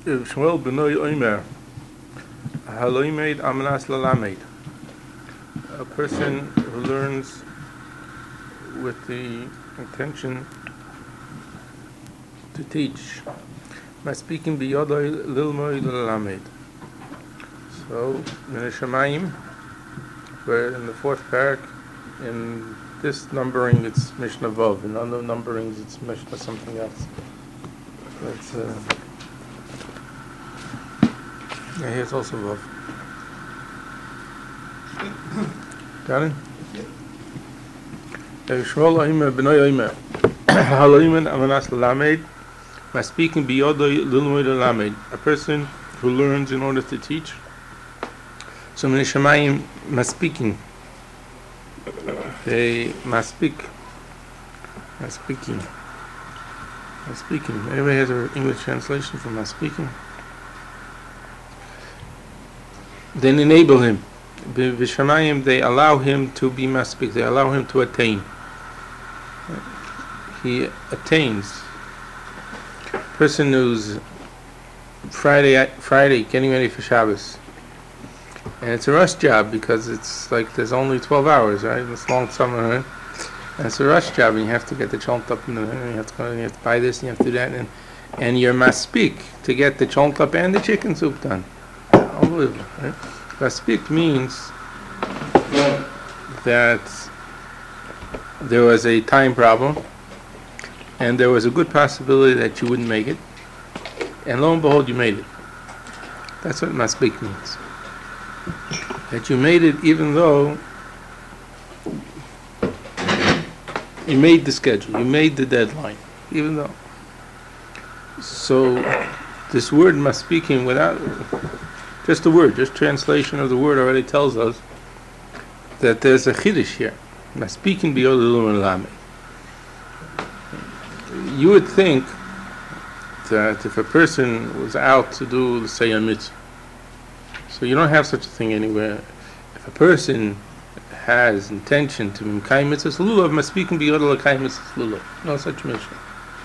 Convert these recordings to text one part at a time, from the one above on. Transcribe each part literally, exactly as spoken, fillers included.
Shmuel b'noi omer, haloimed amanas lalamed. A person who learns with the intention to teach. My speaking biyodoi lilmoi lalamed. So, in the Shemayim, where in the fourth parak, in this numbering it's Mishnah Vav, in other numberings it's Mishnah something else. That's uh, yeah, here's also Vav. Got it? Shmuel Oimer b'noi Oimer haloimen amanas lalamed. My speaking biyodoi lilmoi lalamed. A person who learns in order to teach. So in the Shemayim, maspeaking. They maspik. Maspiki. Maspiki. Anybody has an English translation for maspiki? Then enable him. B'Shemayim, they allow him to be maspik. They allow him to attain. He attains. Person who's Friday, Friday getting ready for Shabbos. And it's a rush job because it's like there's only twelve hours, right? It's long summer, right? And it's a rush job, and you have to get the chont up, and you have to go, and you have to buy this, and you have to do that, and and you're maspik to get the chont up and the chicken soup done. Unbelievable, right? Maspik means that there was a time problem, and there was a good possibility that you wouldn't make it, and lo and behold, you made it. That's what maspik means. That you made it even though you made the schedule, you made the deadline, even though. So this word maspiking, without just the word, just translation of the word already tells us that there's a chiddush here. Maspiking biyod lilmoi lalamed. You would think that if a person was out to do, let's say, a mitzvah, so you don't have such a thing anywhere. If a person has intention to mekayim mitzvahs lulav, maspikin biyod l'kayim mitzvahs lulav. No such mission.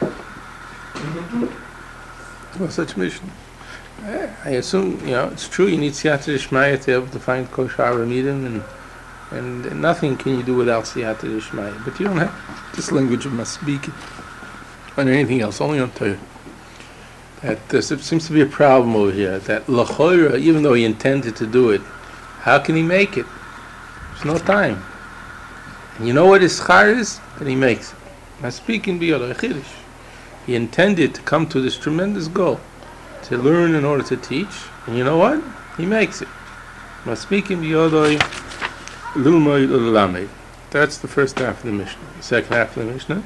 No such mission. I assume, you know, it's true. You need siyata d'shmaya to be able to find kosher ramidim, and and nothing can you do without siyata d'shmaya. But you don't have this language of maspikin or anything else. Only on Torah. That there seems to be a problem over here. That l'choira, even though he intended to do it, how can he make it? There's no time. And you know what his schar is? That he makes it. Now speaking biyod chiddush, he intended to come to this tremendous goal, to learn in order to teach. And you know what? He makes it. Now speaking biyod lilmoi lalamed. That's the first half of the Mishnah. The second half of the Mishnah.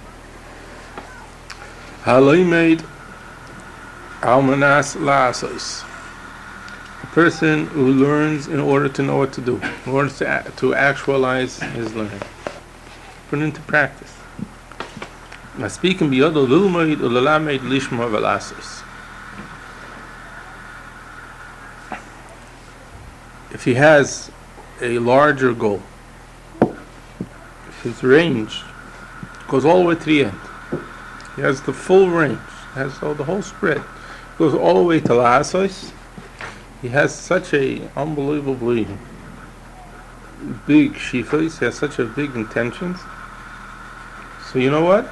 Haloimed Almanas la'asos. A person who learns in order to know what to do, in order to a- to actualize his learning, put it into practice. Maspikin biyodo lilmoi lalamed lishma v'lasos. If he has a larger goal, if his range goes all the way to the end, he has the full range, has all the whole spread, goes all the way to la'asos. He has such a unbelievably big shifos. He has such a big intentions. So you know what?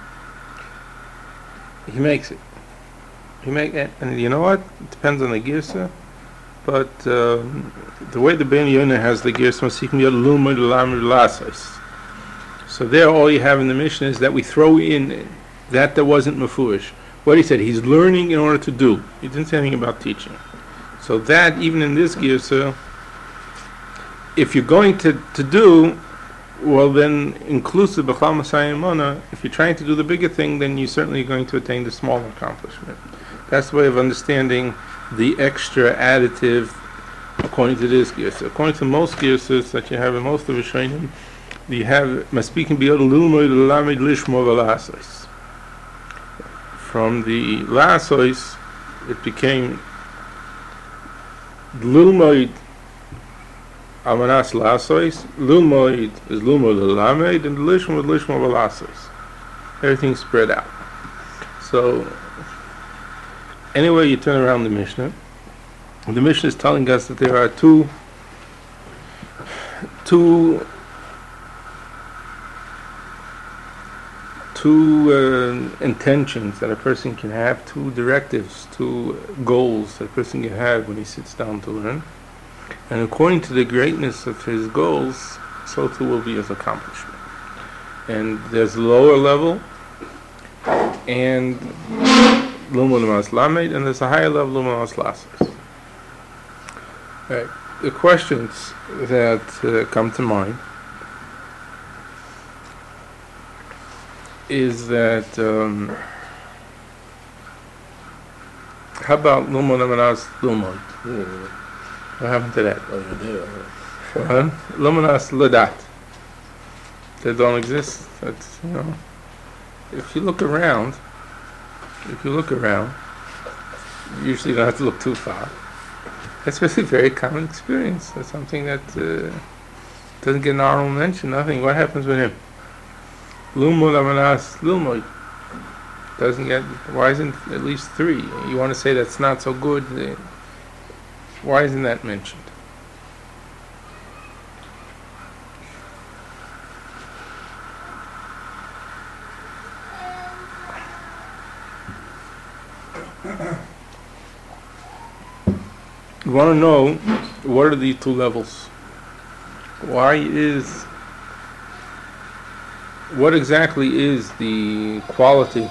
He makes it. He make it, and you know what? It depends on the girsa, but uh, the way the Ben Yonah has the girsa, masikim yod lilmoi lalamed la'asos. So there, all you have in the Mishnah is that we throw in that there wasn't mafurish. What he said, he's learning in order to do. He didn't say anything about teaching. So that, even in this girsa, if you're going to, to do, well then, inclusive b'chal masayim mona, if you're trying to do the bigger thing, then you're certainly going to attain the smaller accomplishment. That's the way of understanding the extra additive according to this girsa. According to most girsas that you have in most of the Rishonim, you have maspikin biyod lilmoi lalamed lishma v'lasos. From the la'asos, it became lilmoi almanas la'asos. Lilmoi is lilmoi lalamed, and lishma lishma v'lasos. Everything spread out. So Anyway, you turn around the Mishnah. The Mishnah is telling us that there are two, two, two uh, intentions that a person can have, two directives, two goals that a person can have when he sits down to learn. And according to the greatness of his goals, so too will be his accomplishment. And there's lower level, and Lumud Mas Lamed, and there's a higher level Lumud Mas Lasos. Right. The questions that uh, come to mind is that um, how about Lumud Mas Lumud? What happened to that? Oh, you did. Huh? Lumud Mas Ladat. They don't exist. That's, you know, if you look around, if you look around, you usually don't have to look too far. That's really a very common experience. That's something that uh, doesn't get an honorable mention, nothing. What happens with him? Lumud Amanas Lilmoid doesn't get, why isn't at least three? You want to say that's not so good, uh, why isn't that mentioned? You want to know what are the two levels? Why is, what exactly is the quality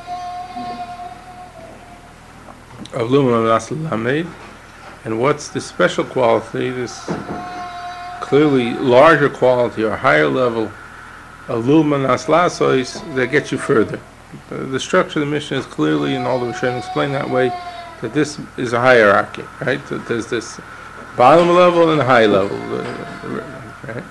of Lumud Mas Lamed, and what's the special quality, this clearly larger quality or higher level of Lumud Mas Lasos that gets you further? The, the structure of the Mishnah is clearly, and all the Rishonim explain that way, that this is a hierarchy, right? That there's this bottom level and a high level, right?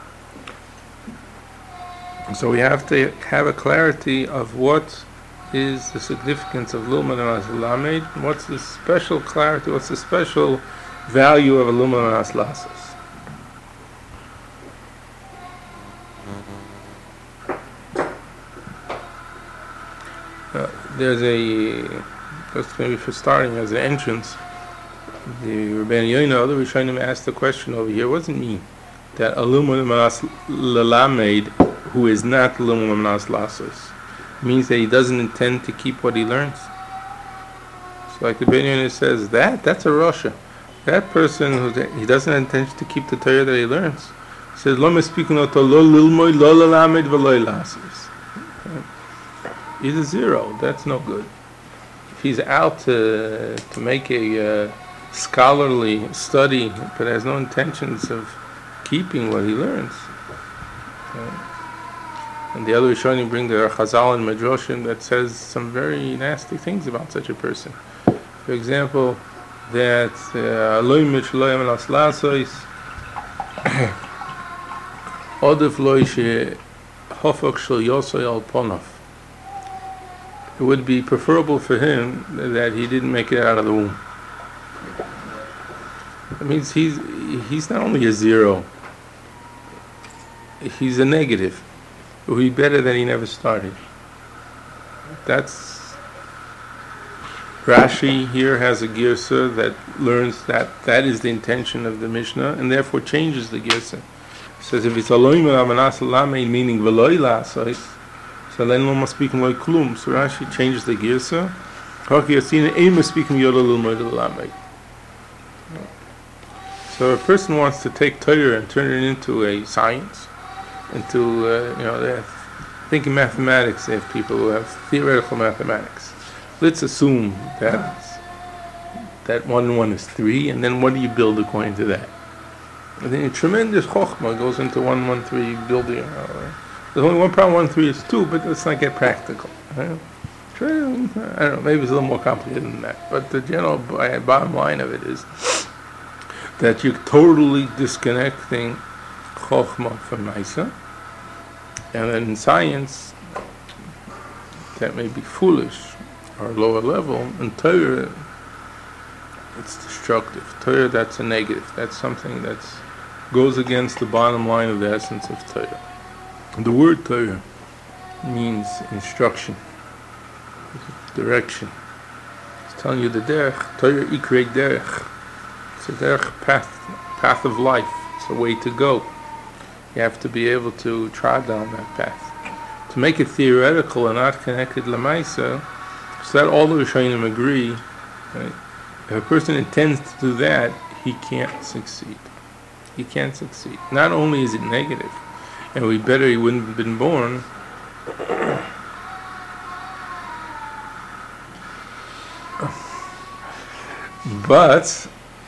So we have to have a clarity of what is the significance of Lumud Mas Lamed, what's the special clarity, what's the special value of a Lumud Mas Lasos. Uh, there's a Just maybe for starting as an entrance, the Rabbeinu Yonah, the Rishonim asked the question over here, what does it mean that a Lumud Mas Lamed, who is not Lumud Mas Lasos, means that he doesn't intend to keep what he learns? So like the Rabbeinu Yonah says, that, that's a Rasha. That person, who he doesn't intend to keep the Torah that he learns. He says, Lo Mespikin Oto Lo Lilmoid Lo Lalamed V'Lo Lasos. He's a zero, that's no good. If he's out to, to make a uh, scholarly study but has no intentions of keeping what he learns. Uh, and the other Rishonim bring the Chazal and Medrashim that says some very nasty things about such a person. For example, that Eloi Mitch Lo Yamalas Lasos Odef Lo She Hofok Shel Yosei Al Ponav. It would be preferable for him that he didn't make it out of the womb. That means he's he's not only a zero, he's a negative. It would be better that he never started. That's Rashi here has a girsa that learns that that is the intention of the Mishnah, and therefore changes the girsa. It says if it's Aloim Amanas Lamed, meaning V'Lo Lasos, so then no must speak like klum. So Rashi changes the girsa. So a person wants to take Torah and turn it into a science, into uh, you know, they think in mathematics. They have people who have theoretical mathematics. Let's assume that that one and one is three, and then what do you build according to that? And then a tremendous chokhmah goes into one, one, three building. Uh, There's only one problem, one, three is two, but let's not get practical. Right? I don't know, maybe it's a little more complicated than that. But the general bottom line of it is that you're totally disconnecting Chokhmah from Maisa. And then in science, that may be foolish or lower level. In Torah, it's destructive. Torah, that's a negative. That's something that goes against the bottom line of the essence of Torah. The word Torah means instruction, direction. It's telling you the derech, Torah ikrei derech. It's a derech path, path of life. It's a way to go. You have to be able to trod down that path. To make it theoretical and not connected lemaisa, so that all the Rishonim agree, right? If a person intends to do that, he can't succeed. He can't succeed. Not only is it negative, and we better he wouldn't have been born, but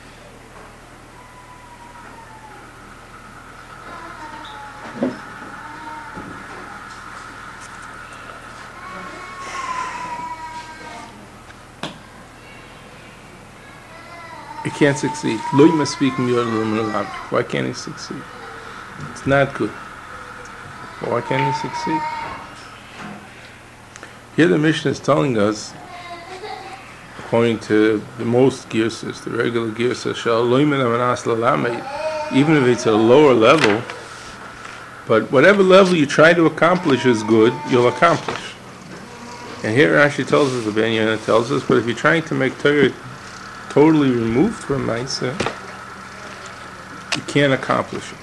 he can't succeed. Why can't he succeed? It's not good. Why can't he succeed? Here the Mishnah is telling us, according to the most girsas, the regular girsas, even if it's at a lower level, but whatever level you try to accomplish is good, you'll accomplish. And here Rashi tells us, the Ben Yonah tells us, but if you're trying to make Torah totally removed from Maisa, you can't accomplish it.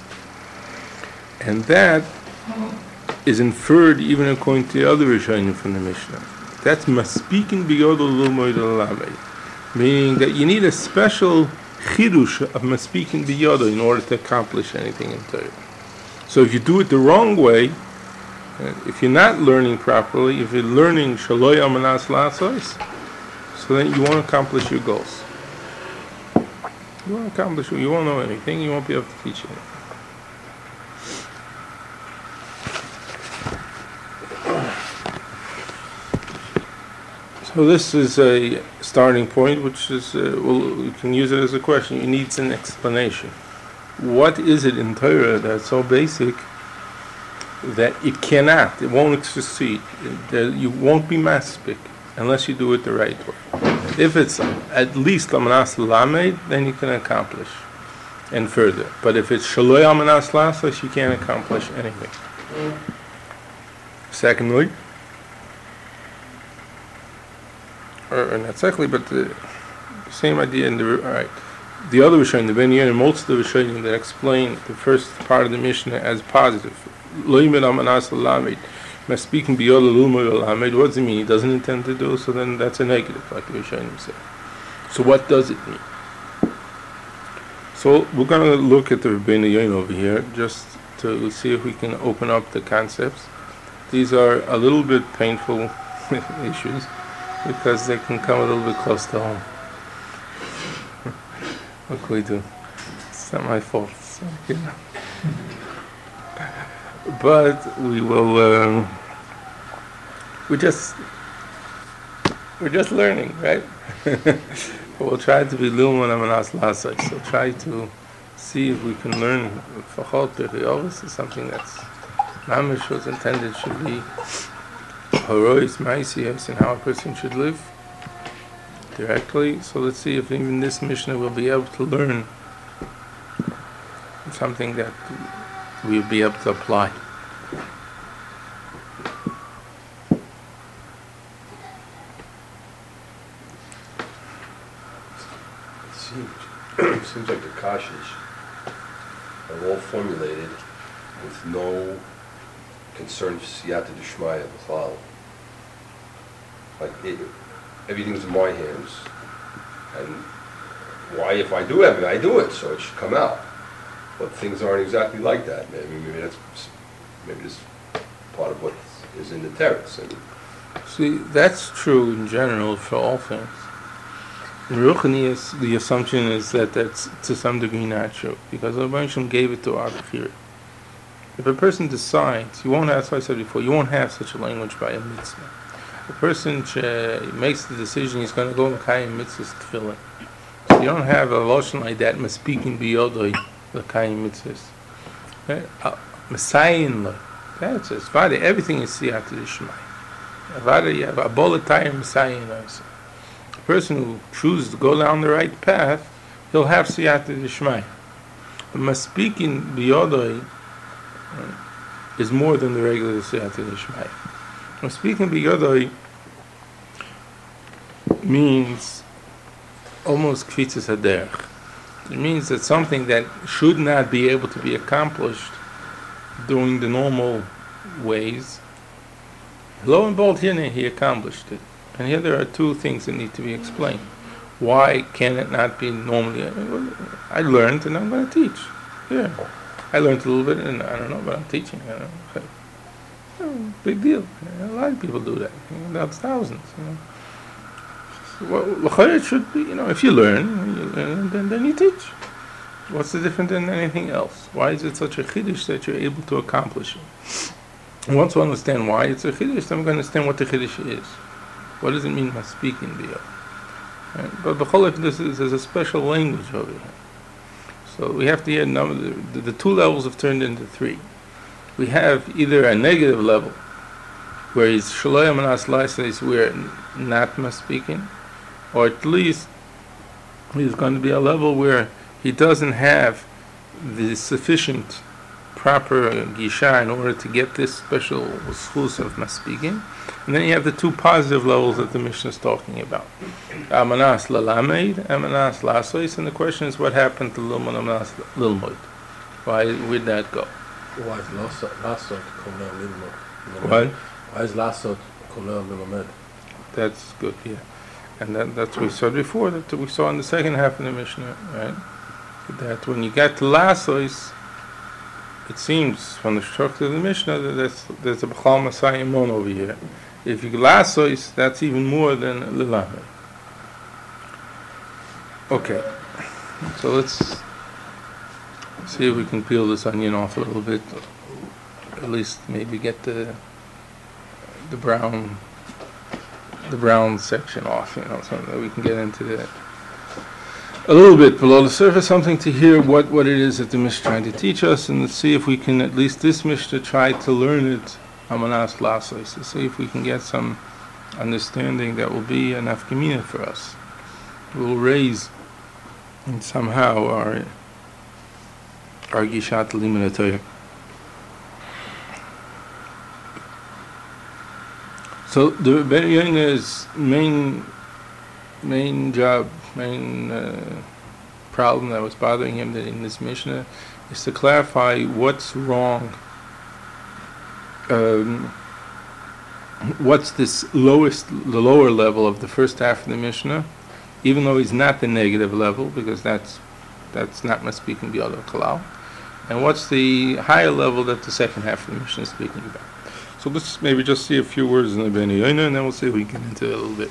And that is inferred even according to the other Rishonim from the Mishnah. That's maspikin biyodol l'moed l'lamed, meaning that you need a special chidush of maspikin biyodol in order to accomplish anything in Torah. So if you do it the wrong way, if you're not learning properly, if you're learning shaloy amanas lasos, so then you won't accomplish your goals. You won't accomplish, you won't know anything, you won't be able to teach anything. So this is a starting point, which is, uh, well, we can use it as a question. It needs an explanation. What is it in Torah that's so basic that it cannot, it won't succeed, that you won't be maspik unless you do it the right way? If it's at least amanas lamed, then you can accomplish and further. But if it's shaloy amanas lasos, you can't accomplish anything. Secondly, or not secondly, but the same idea in the, all right, the other Rishonim, the Ben Yonah, and most of the Rishonim that explain the first part of the Mishnah as positive. Lo yimed amanas lamed. Speaking beyond the Lamed, what does it mean? He doesn't intend to do, so then that's a negative, like the Rishonim say. So what does it mean? So we're going to look at the Rebbeinu Yonah over here, just to see if we can open up the concepts. These are a little bit painful issues, because they can come a little bit close to home. What can we do? It's not my fault. So, you know. But we will. Um, we're just. We're just learning, right? But we'll try to be lilman amanas lasai. So try to see if we can learn fachot periyovus is something that's mamish was intended should be herois ma'asiyos and how a person should live directly. So let's see if even this Mishnah will be able to learn something that we'll be able to apply. It seems, it seems like the kashas are all formulated with no concern for siyata d'shmaya b'chlal. Like it, everything's in my hands, and why, if I do have it, I do it, so it should come out. But things aren't exactly like that. Maybe, maybe that's maybe that's part of what is in the teretz. And see, that's true in general for all things. In Ruchnius, the assumption is that that's to some degree not true, because the Rebbeinu Shalom gave it to our Bechira. If a person decides, you won't have, as I said before, you won't have such a language by a mitzvah. A person uh, makes the decision he's going to go Mekayim mitzvahs tefillin. So you don't have a lotion like that, Maspikin biyodoi, Mekayim mitzvahs. Messiah lo. That's it. Vada, everything is siyata d'shmaya. Vada, you have a bolatayim Messiah lo. A person who chooses to go down the right path, he'll have siyata d'shmaya. Maspikin biyodoi is more than the regular siyata d'shmaya. Maspikin biyodoi means almost kvitzas haderech. It means that something that should not be able to be accomplished doing the normal ways, lo and behold, here he accomplished it. And here there are two things that need to be explained. Why can it not be normally? I learned and I'm going to teach. Yeah, I learned a little bit and I don't know, but I'm teaching. I don't know. Oh, big deal. A lot of people do that. You know, that's thousands. You know. Well, it should be, you know, if you learn, you learn then, then you teach. What's the difference than anything else? Why is it such a chiddush that you're able to accomplish it? And once we understand why it's a chiddush, then we're going to understand what the chiddush is. What does it mean by speaking biyah? Right? But b'chol this is there's a special language over here. So we have to hear number, the, the two levels have turned into three. We have either a negative level, where he's shaloyam and aslaisa, we're not speaking, or at least he's going to be a level where he doesn't have the sufficient proper gisha in order to get this special schus of maspeaking. And then you have the two positive levels that the Mishnah is talking about. Amanas lalamed, amanas lasois, and the question is what happened to lilmod amanas lilmod? Why would that go? Why is lasot lasot kolel lilmod? What? Why is lasot kolel lilmod? That's good, yeah. And that, that's what we said before, that we saw in the second half of the Mishnah, right? That when you get to lasois, it seems from the structure of the Mishnah that there's, there's a b'chal masayimon over here. If you lasois, that's even more than lilamed. Okay, so let's see if we can peel this onion off a little bit. At least maybe get the the brown the brown section off, you know, so that we can get into that a little bit below the surface, something to hear what, what it is that the Mishnah is trying to teach us, and let's see if we can, at least this Mishnah, try to learn it, Amanas Lasos, to see if we can get some understanding that will be an afkamina for us. It will raise and somehow our our Gishat Limud HaTorah. So the Ben Yona's main main job, main uh, problem that was bothering him that in this Mishnah is to clarify what's wrong. Um, what's this lowest, the lower level of the first half of the Mishnah, even though he's not the negative level, because that's that's not speaking b'yad kalal, and what's the higher level that the second half of the Mishnah is speaking about. So let's maybe just see a few words in the Ben Yonah, and then we'll see if we can get into it a little bit.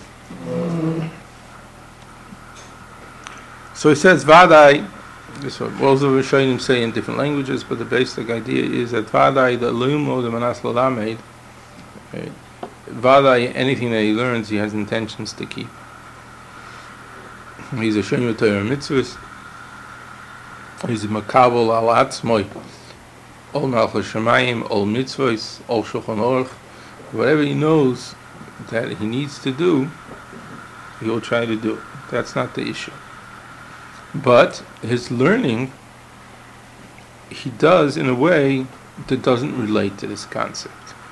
So he says, Vadai, this one, most of the Rishonim say in different languages, but the basic idea is that Vadai, the Lumo, the Manas Lalamed, Vadai, anything that he learns, he has intentions to keep. He's a Shomer Torah mitzvahs, he's a Makabel al Atzmoi, Ol Malchus Shemayim, Ol Mitzvahs, Ol Shulchan Aruch, whatever he knows that he needs to do, he will try to do. That's not the issue. But his learning, he does in a way that doesn't relate to this concept.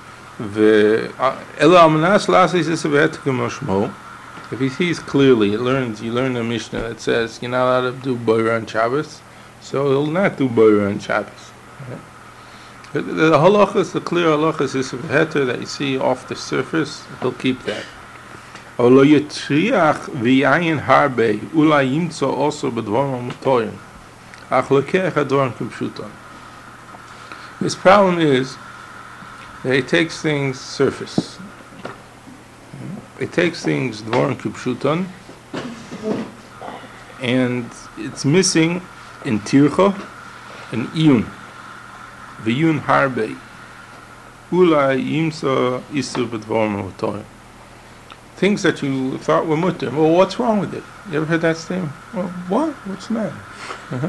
If he sees clearly, he learns, you learn a Mishnah that says you're not allowed to do Boyer on Shabbos, so he'll not do Boyer on Shabbos. Right? The, the halachas, the clear halachas is a heter that you see off the surface, he'll keep that. His problem is that he takes things surface. He takes things dvorim kipshuton, and it's missing in tircha and iyun. V'yun harbe. Ulai yimsa isu b'dvorim utorim. Things that you thought were mutter. Well, what's wrong with it? You ever heard that statement? Well, what? What's the matter? Uh-huh.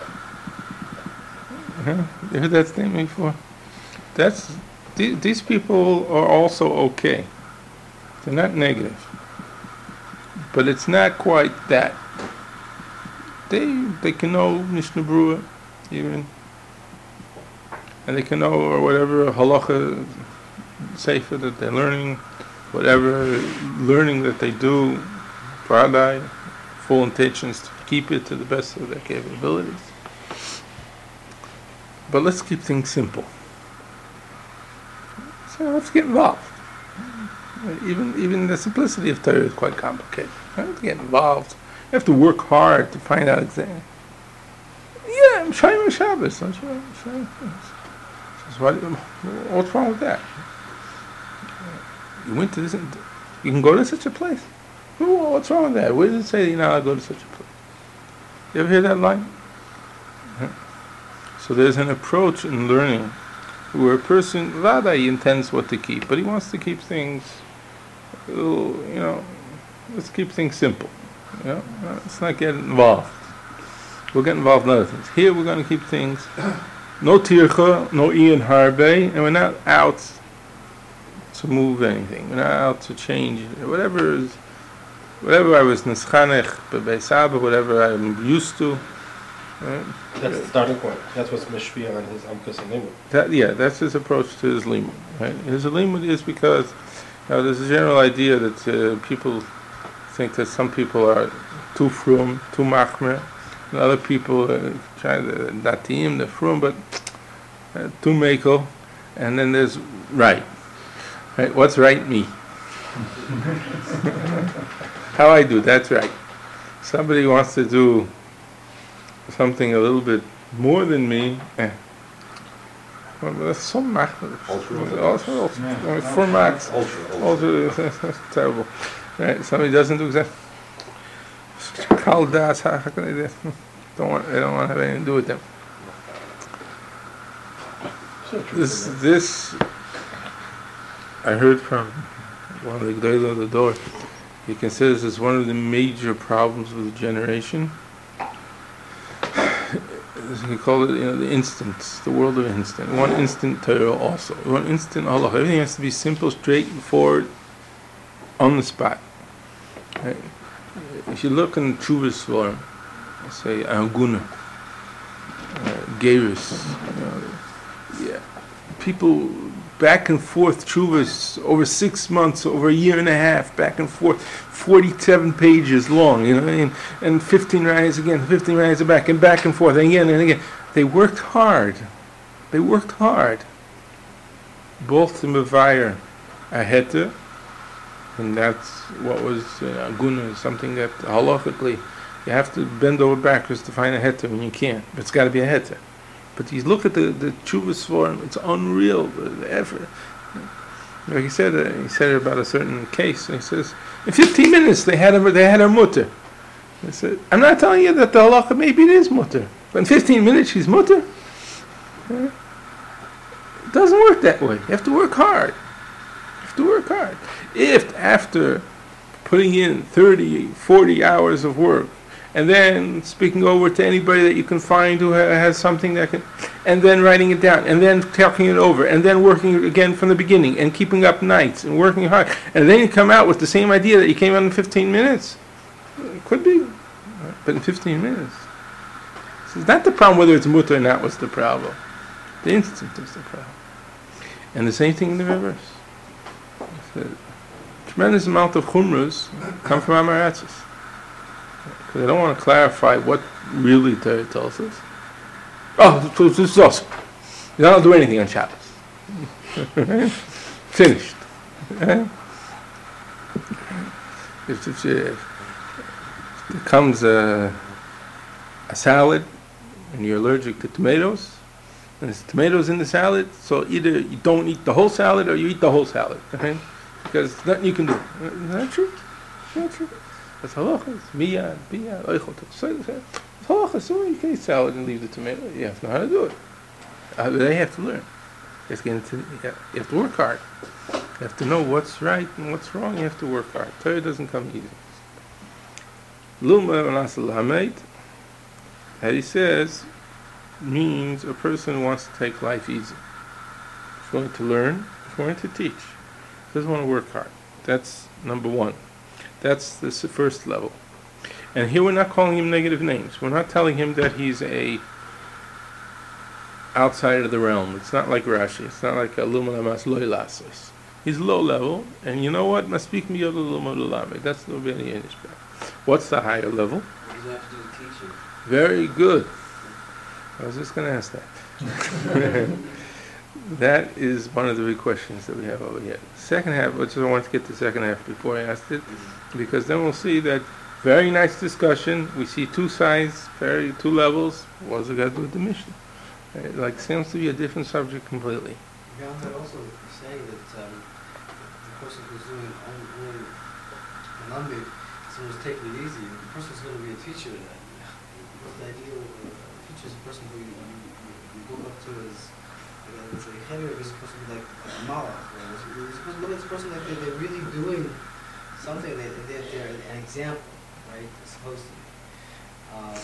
Uh-huh. You heard that statement before? That's th- these people are also okay. They're not negative, but it's not quite that. They they can know Mishnah Berurah even, and they can know or whatever halacha sefer that they're learning. Whatever learning that they do, Friday, full intentions to keep it to the best of their capabilities. But let's keep things simple. So let's get involved. Even even the simplicity of Torah is quite complicated. You have to get involved. You have to work hard to find out exactly. Yeah, I'm trying my Shabbos, don't you? So what, what's wrong with that? You went to this, you can go to such a place. Well, what's wrong with that? Where does it say you're not allowed to go to such a place? You ever hear that line? Yeah. So there's an approach in learning where a person, Vada, he intends what to keep, but he wants to keep things, you know, let's keep things simple. You know, let's not get involved. We'll get involved in other things. Here we're going to keep things, no tircha, no ian harbe, and we're not out to move anything. We're not out to change whatever is, whatever I was nischanech b'beisaba, whatever I'm used to. Right? That's the starting point. That's what's mishpia on his amkus and limud. That, yeah, that's his approach to his limud. Right? His limud is because you know, there's a general idea that uh, people think that some people are too frum, too machmer, and other people uh, try to datim, the frum, but uh, too mekel, and then there's right. Right? What's right me? How I do, that's right. Somebody wants to do something a little bit more than me, eh. Well, that's so machmer. Ultra. Also, also, yeah. For max. Ultra. Also, that's terrible. Right? Somebody doesn't do exactly. Kal das, how can I do? Don't want. I don't want to have anything to do with them. This, this, I heard from one of the G'day of the door. He considers this one of the major problems with the generation. He called it, you know, the instants, the world of instant. One instant Torah also. One instant Allah. Everything has to be simple, straightforward, on the spot. Right? If you look in Chuvas Sforim, say Aguna, uh, Gerus, you know, yeah, people back and forth Chuvas over six months, over a year and a half, back and forth, forty-seven pages long, you know, and, and fifteen rayas again, fifteen rayas back, and back and forth, and again and again. They worked hard. They worked hard. Both to Mevire a heta, and that's what was uh, Aguna, something that halachically you have to bend over backwards to find a heta when you can't. But it's got to be a heta. But you look at the the Chuvas Sforim, it's unreal, the, the effort. Like he said, uh, he said about a certain case. He says, in fifteen minutes they had a they had a mutter. I said, I'm not telling you that the halacha maybe it is mutter, but in fifteen minutes she's mutter. Yeah. It doesn't work that way. You have to work hard. You have to work hard. If after putting in thirty, forty hours of work, and then speaking over to anybody that you can find who ha- has something that can, and then writing it down, and then talking it over, and then working again from the beginning, and keeping up nights, and working hard, and then you come out with the same idea that you came out in fifteen minutes. It could be, but in fifteen minutes. So it's not the problem whether it's mutter or not was the problem. The instant is the problem. And the same thing in the reverse. A tremendous amount of chumras come from Amaratzis. Because I don't want to clarify what really Torah tells us. Oh, this is awesome. You don't do anything on Shabbos. Finished. If, if, if there comes a, a salad and you're allergic to tomatoes, and there's tomatoes in the salad, so either you don't eat the whole salad or you eat the whole salad. Okay? Because there's nothing you can do. Is that true? Is that true? That's halachas. Miyad, biyad, oichot. So it's halachas. So you can eat salad and leave the tomato. You have to know how to do it. Uh, they have to learn. You have to, get into, you have to work hard. You have to know what's right and what's wrong. You have to work hard. Torah doesn't come easy. Luma v'nasal hameid, that he says, means a person wants to take life easy. He's going to learn. He's going to teach. He doesn't want to work hard. That's number one. That's the first level. And here we're not calling him negative names. We're not telling him that he's a outside of the realm. It's not like Rashi. It's not like a lumalamas loilasis. He's low level, and you know what? Maspik mi yod lumalamek. That's no very Yiddish. What's the higher level? What does that have to do with teaching? Very good. I was just going to ask that. That is one of the big questions that we have over here. Second half, which I want to get to the second half before I asked it, because then we'll see that very nice discussion. We see two sides, very two levels. What does it got to do with the mission? It like seems to be a different subject completely. Beyond that, also saying that um, the person who's doing only Manambi, someone's taking it easy, the person's going to be a teacher. What's the ideal uh, teacher is a person who you, you, you look up to as it's a heavier, is a person like a malach, or is a person, look at this person like they're, they're really doing something, they, they're, they're an example, right? They're supposed to be. Um,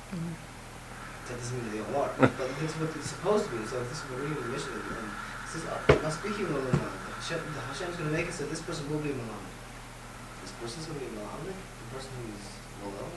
that doesn't mean that they all are, but that's what it's supposed to be. So this is what we're reading the mission. And it says, "Now speaking of Hashem, Hashem's going to make it so this person will be Muhammad. This person's going to be Muhammad. The person who is low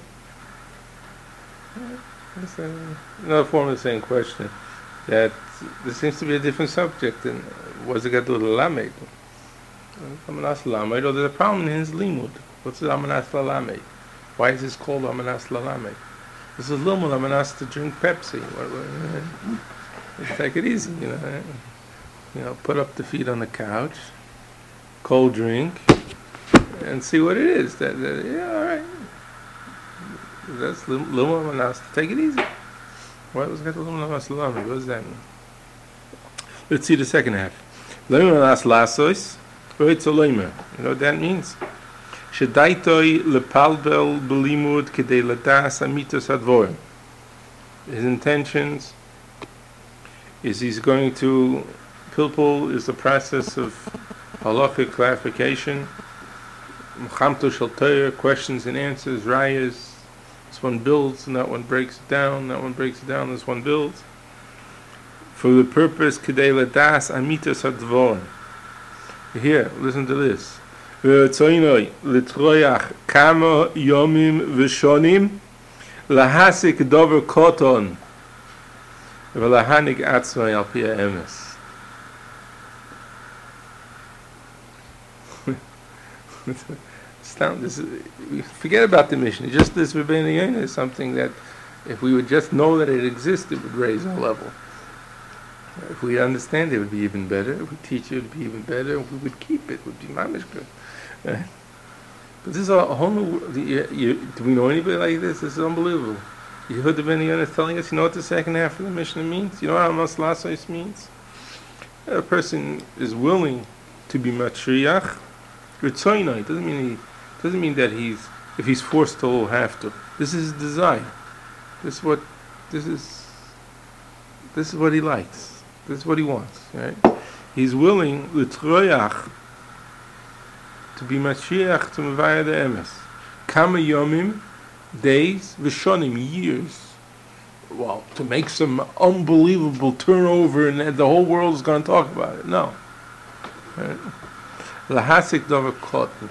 level." That's another form of the same question. That there seems to be a different subject, and what's it got to do with the Lamed? Amanas Lamed, or there's a problem in his limud. What's the Amanas Lamed? Why is this called Amanas Lamed? This is Limud Amanas to drink Pepsi. What, what, take it easy, you know. You know, put up the feet on the couch, cold drink, and see what it is. That, that yeah, all right. That's Limud Amanas. Take it easy. What was got the Limud Amanas Lamed? What does that mean? Let's see the second half. Limud Amanas Lasos. You know what that means? Shedaitoi lepalbel belimud kedei ladas amitos advorim. His intentions is he's going to pilpul is the process of halachic clarification, mchamto shel Torah, questions and answers, rayas. This one builds and that one breaks it down. That one breaks it down. This one builds for the purpose kedei ladas amitos advorim. Here, listen to this. ורצוינוי לטרויח כמה יומים ושונים להסיק דובר קוטון ולהניג עצמי על פי האמס. This is, forget about the mission. Just this Rebbeinu Yonah is something that if we would just know that it exists, it would raise our level. If we understand it, it would be even better. If we teach it, it would be even better. If we would keep it, it would be mamish good. Right? But this is a whole new. You, you, do we know anybody like this? This is unbelievable. You heard the Ben Yonah telling us. You know what the second half of the Mishnah means? You know what Amos Lasos means? A person is willing to be matriach. Ritzoinoi doesn't mean he doesn't mean that he's if he's forced to will have to. This is his desire. This is what this is. This is what he likes. This is what he wants. Right? He's willing litroyach. To be Mashiach to Mevaya the Emes. Kama Yomim, days, Vishonim, years. Well, to make some unbelievable turnover and the whole world is going to talk about it. No. Lahasik Dover Kotten.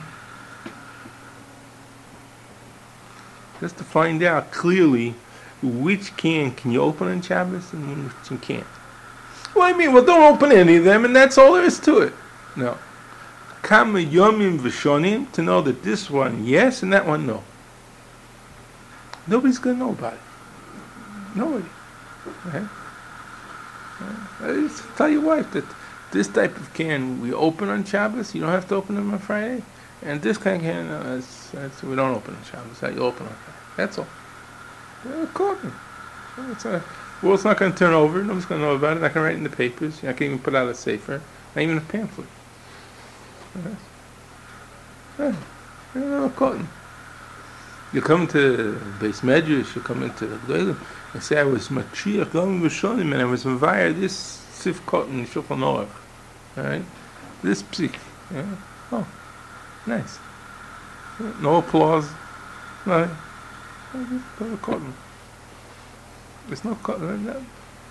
Just to find out clearly which can can you open on Shabbos and which you can't. Well, I mean, well, don't open any of them and that's all there is to it. No. Kama yomim v'shonim, to know that this one yes and that one no. Nobody's going to know about it. Nobody. Okay? Uh, just tell your wife that this type of can we open on Shabbos. You don't have to open them on Friday. And this kind of can, uh, that's, that's, we don't open on Shabbos. That you open on Friday. That's all. Well, cotton. It's a, well, it's not going to turn over. Nobody's going to know about it. Not going to write it in the papers. I can't even put out a sefer. Not even a pamphlet. Yeah, no, cotton. You come to Beis Medrash, you come into the Gdolim, and say, I was Matriach, Gomim V'shonim, and I was Mavaya, this Sif Cotton, Shulchan Aruch. Alright? This psik. Yeah? Oh, nice. No applause. No. No cotton. There's no cotton in that.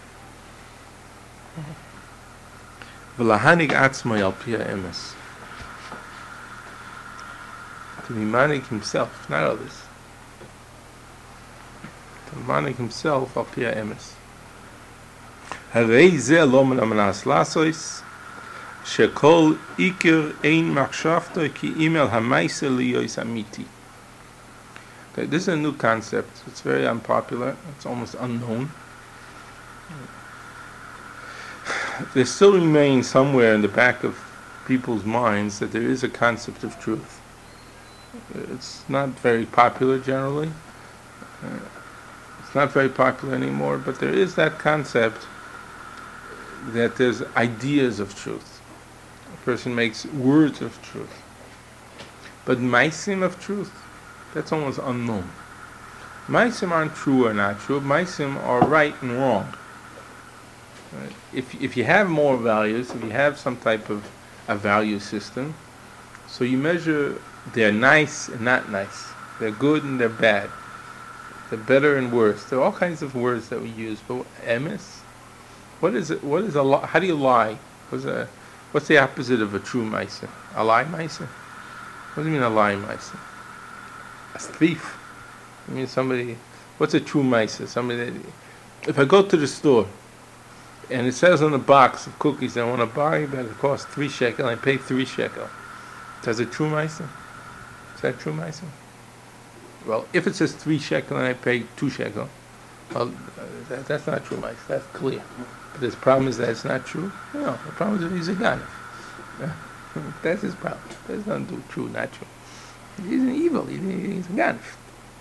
V'lahanig atzmai al pi ha'emes. To be manig himself, not others. To manig himself al pi ha'emes. Harei zeh lo min amanas lasois, shekol ikir ein machshavto ki imel hamaisa liyois amiti. Okay, this is a new concept. It's very unpopular. It's almost unknown. There still remains somewhere in the back of people's minds that there is a concept of truth. It's not very popular generally. Uh, it's not very popular anymore, but there is that concept that there's ideas of truth. A person makes words of truth. But maisim of truth, that's almost unknown. Maisim aren't true or not true. Maisim are right and wrong. Right? If if you have moral values, if you have some type of a value system, so you measure they're nice and not nice, they're good and they're bad, they're better and worse. There are all kinds of words that we use. But emes, what is it? What is a li- how do you lie? What's a what's the opposite of a true maisim? A lie maisim? What do you mean a lie maisim? A thief. I mean somebody. What's a true maisim? Somebody that, if I go to the store and it says on the box of cookies I want to buy that it costs three shekel, and I pay three shekel. Is it true maisim? Is that true maisim? Well, if it says three shekel and I pay two shekel, well, uh, that, that's not true maisim. That's clear. But his problem is that it's not true? No, the problem is that he's a ganef. That's his problem. That's not true, not true. He's an evil. He, he's a ganef.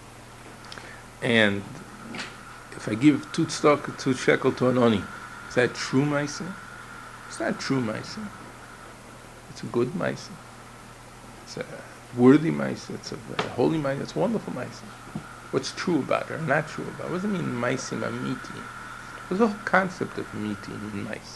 And if I give two stock, two shekel to an oni, is that true maisim? It's not true maisim. It's a good maisim. It's a worthy maisim. It's a, a holy maisim. It's a wonderful maisim. What's true about her, not true about her? What does it mean maisim amiti? There's a whole concept of miti in maisim.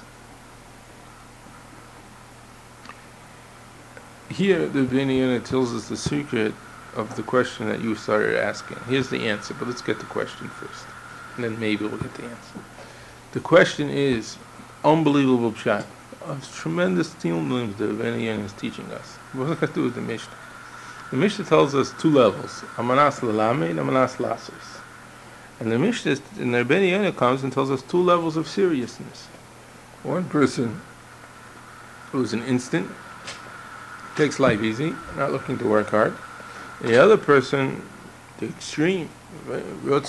Here, the Bnei tells us the secret of the question that you started asking. Here's the answer, but let's get the question first, and then maybe we'll get the answer. The question is unbelievable pshat. A tremendous tilmim the Bnei is teaching us. What does that do with the Mishnah? The Mishnah tells us two levels: amanas lelamed and amanas lasos. And the Mishnah in the Bnei comes and tells us two levels of seriousness. One person who's an instant, takes life easy, not looking to work hard. The other person, the extreme, why?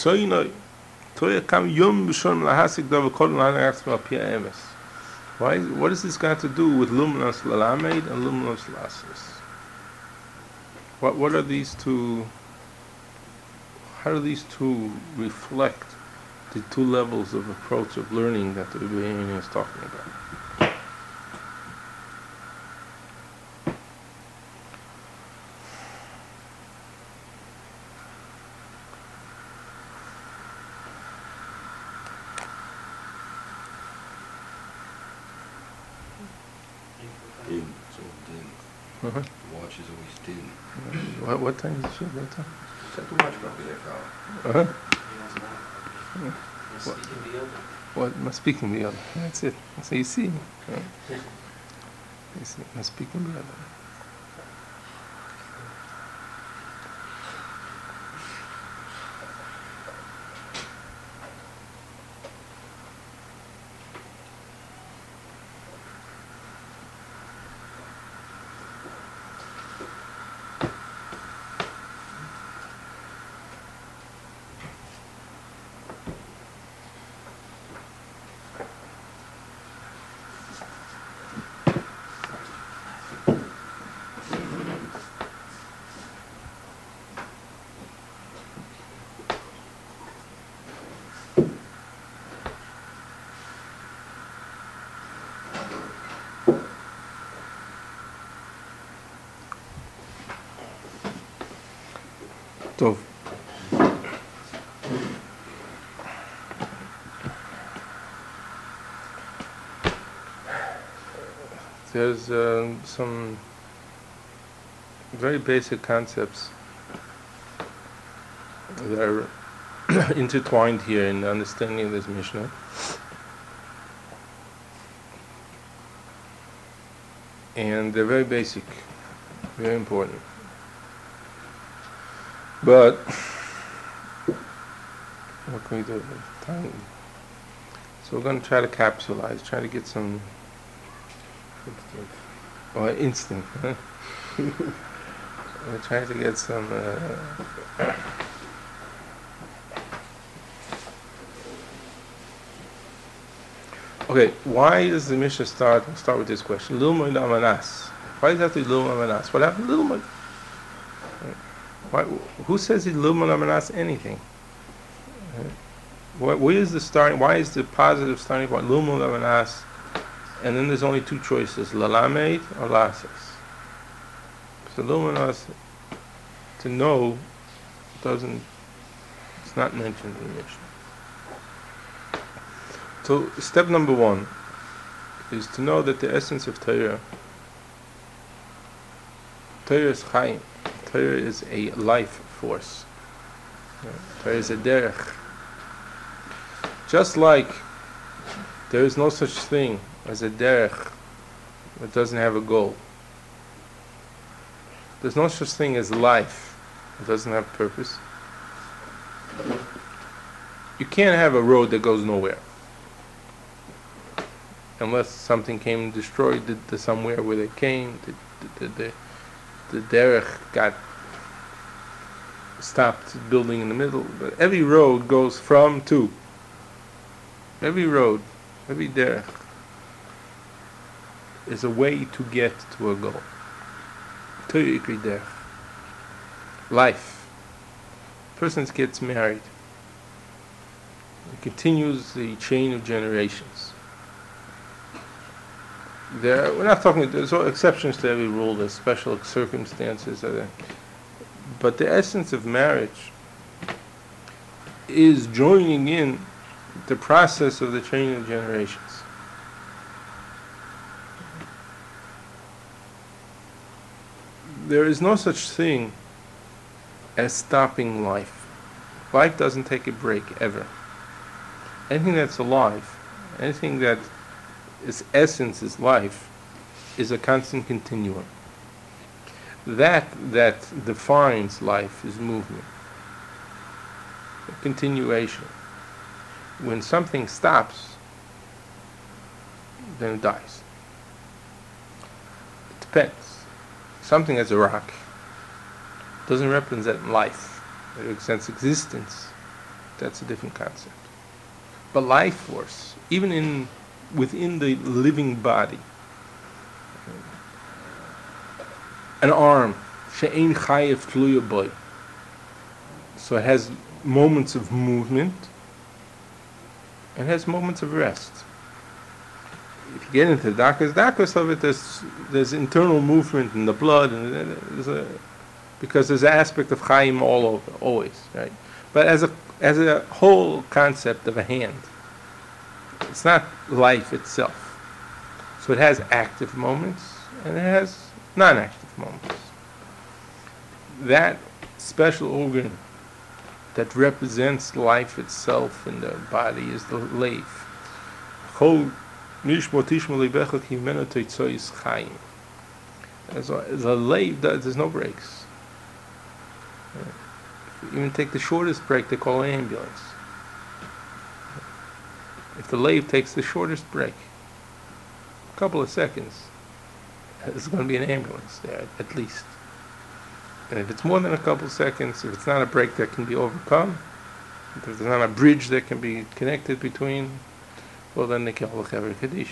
What does this got to do with luminos lalamed and luminos lasos? What what are these two? How do these two reflect the two levels of approach of learning that the Rebbeinu is talking about? Din, it's all din. Uh-huh. The watch is always din. What, what time is it? What time? Set the watch properly there, Carl. Uh-huh. He wants to know. Must speak in the other. What must speak in the other? That's it. So you see. Huh? You see, must speak in the other. Tov. There's uh, some very basic concepts that are intertwined here in the understanding of this Mishnah. And they're very basic, very important. But what can we do with time? So we're going to try to capsulize, try to get some or instant. Huh? We're trying to get some uh, Okay, why does the Mishnah start start with this question? Lilmoid Amanas. Why does that have to be Lilmoid Amanas? What happened to Lilmoid? Why, who says he Lilmoid Amanas anything? What, where is the starting? Why is the positive starting point Lilmoid Amanas? And then there's only two choices: Lalamed or Lasis. So Lilmoid Amanas, to know, doesn't. It's not mentioned in the Mishnah. So step number one is to know that the essence of Torah, Torah is Chaim. Torah is a life force. Torah is a derech. Just like there is no such thing as a derech that doesn't have a goal. There's no such thing as life that doesn't have purpose. You can't have a road that goes nowhere. Unless something came and destroyed the, the somewhere where they came, the the, the, the derech got stopped building in the middle. But every road goes from to. Every road, every derech is a way to get to a goal. To ikri derech. Life. Person gets married. It continues the chain of generations. There, we're not talking. There's exceptions to every rule. There's special circumstances, but the essence of marriage is joining in the process of the chain of generations. There is no such thing as stopping life. Life doesn't take a break ever. Anything that's alive, anything that its essence is life, is a constant continuum. That that defines life is movement, a continuation. When something stops, then it dies. It depends. Something as a rock doesn't represent life. It represents existence. That's a different concept. But life force, even in within the living body, an arm, she'ein chayev tluya boy, so it has moments of movement and has moments of rest. If you get into the darkest, darkest of it, there's there's internal movement in the blood, and there's a, because there's an aspect of chayim all over, always, right? But as a as a whole concept of a hand, it's not life itself. So it has active moments and it has non-active moments. That special organ that represents life itself in the body is the leif. Chol nishmo tishmo lebecha ki mimeno teitzois chayim. The leif, there's no breaks. If you even take the shortest break, they call an ambulance. If the leif takes the shortest break, a couple of seconds, there's going to be an ambulance there, at least. And if it's more than a couple of seconds, if it's not a break that can be overcome, if there's not a bridge that can be connected between, well, then they call it Chaver Kadisha.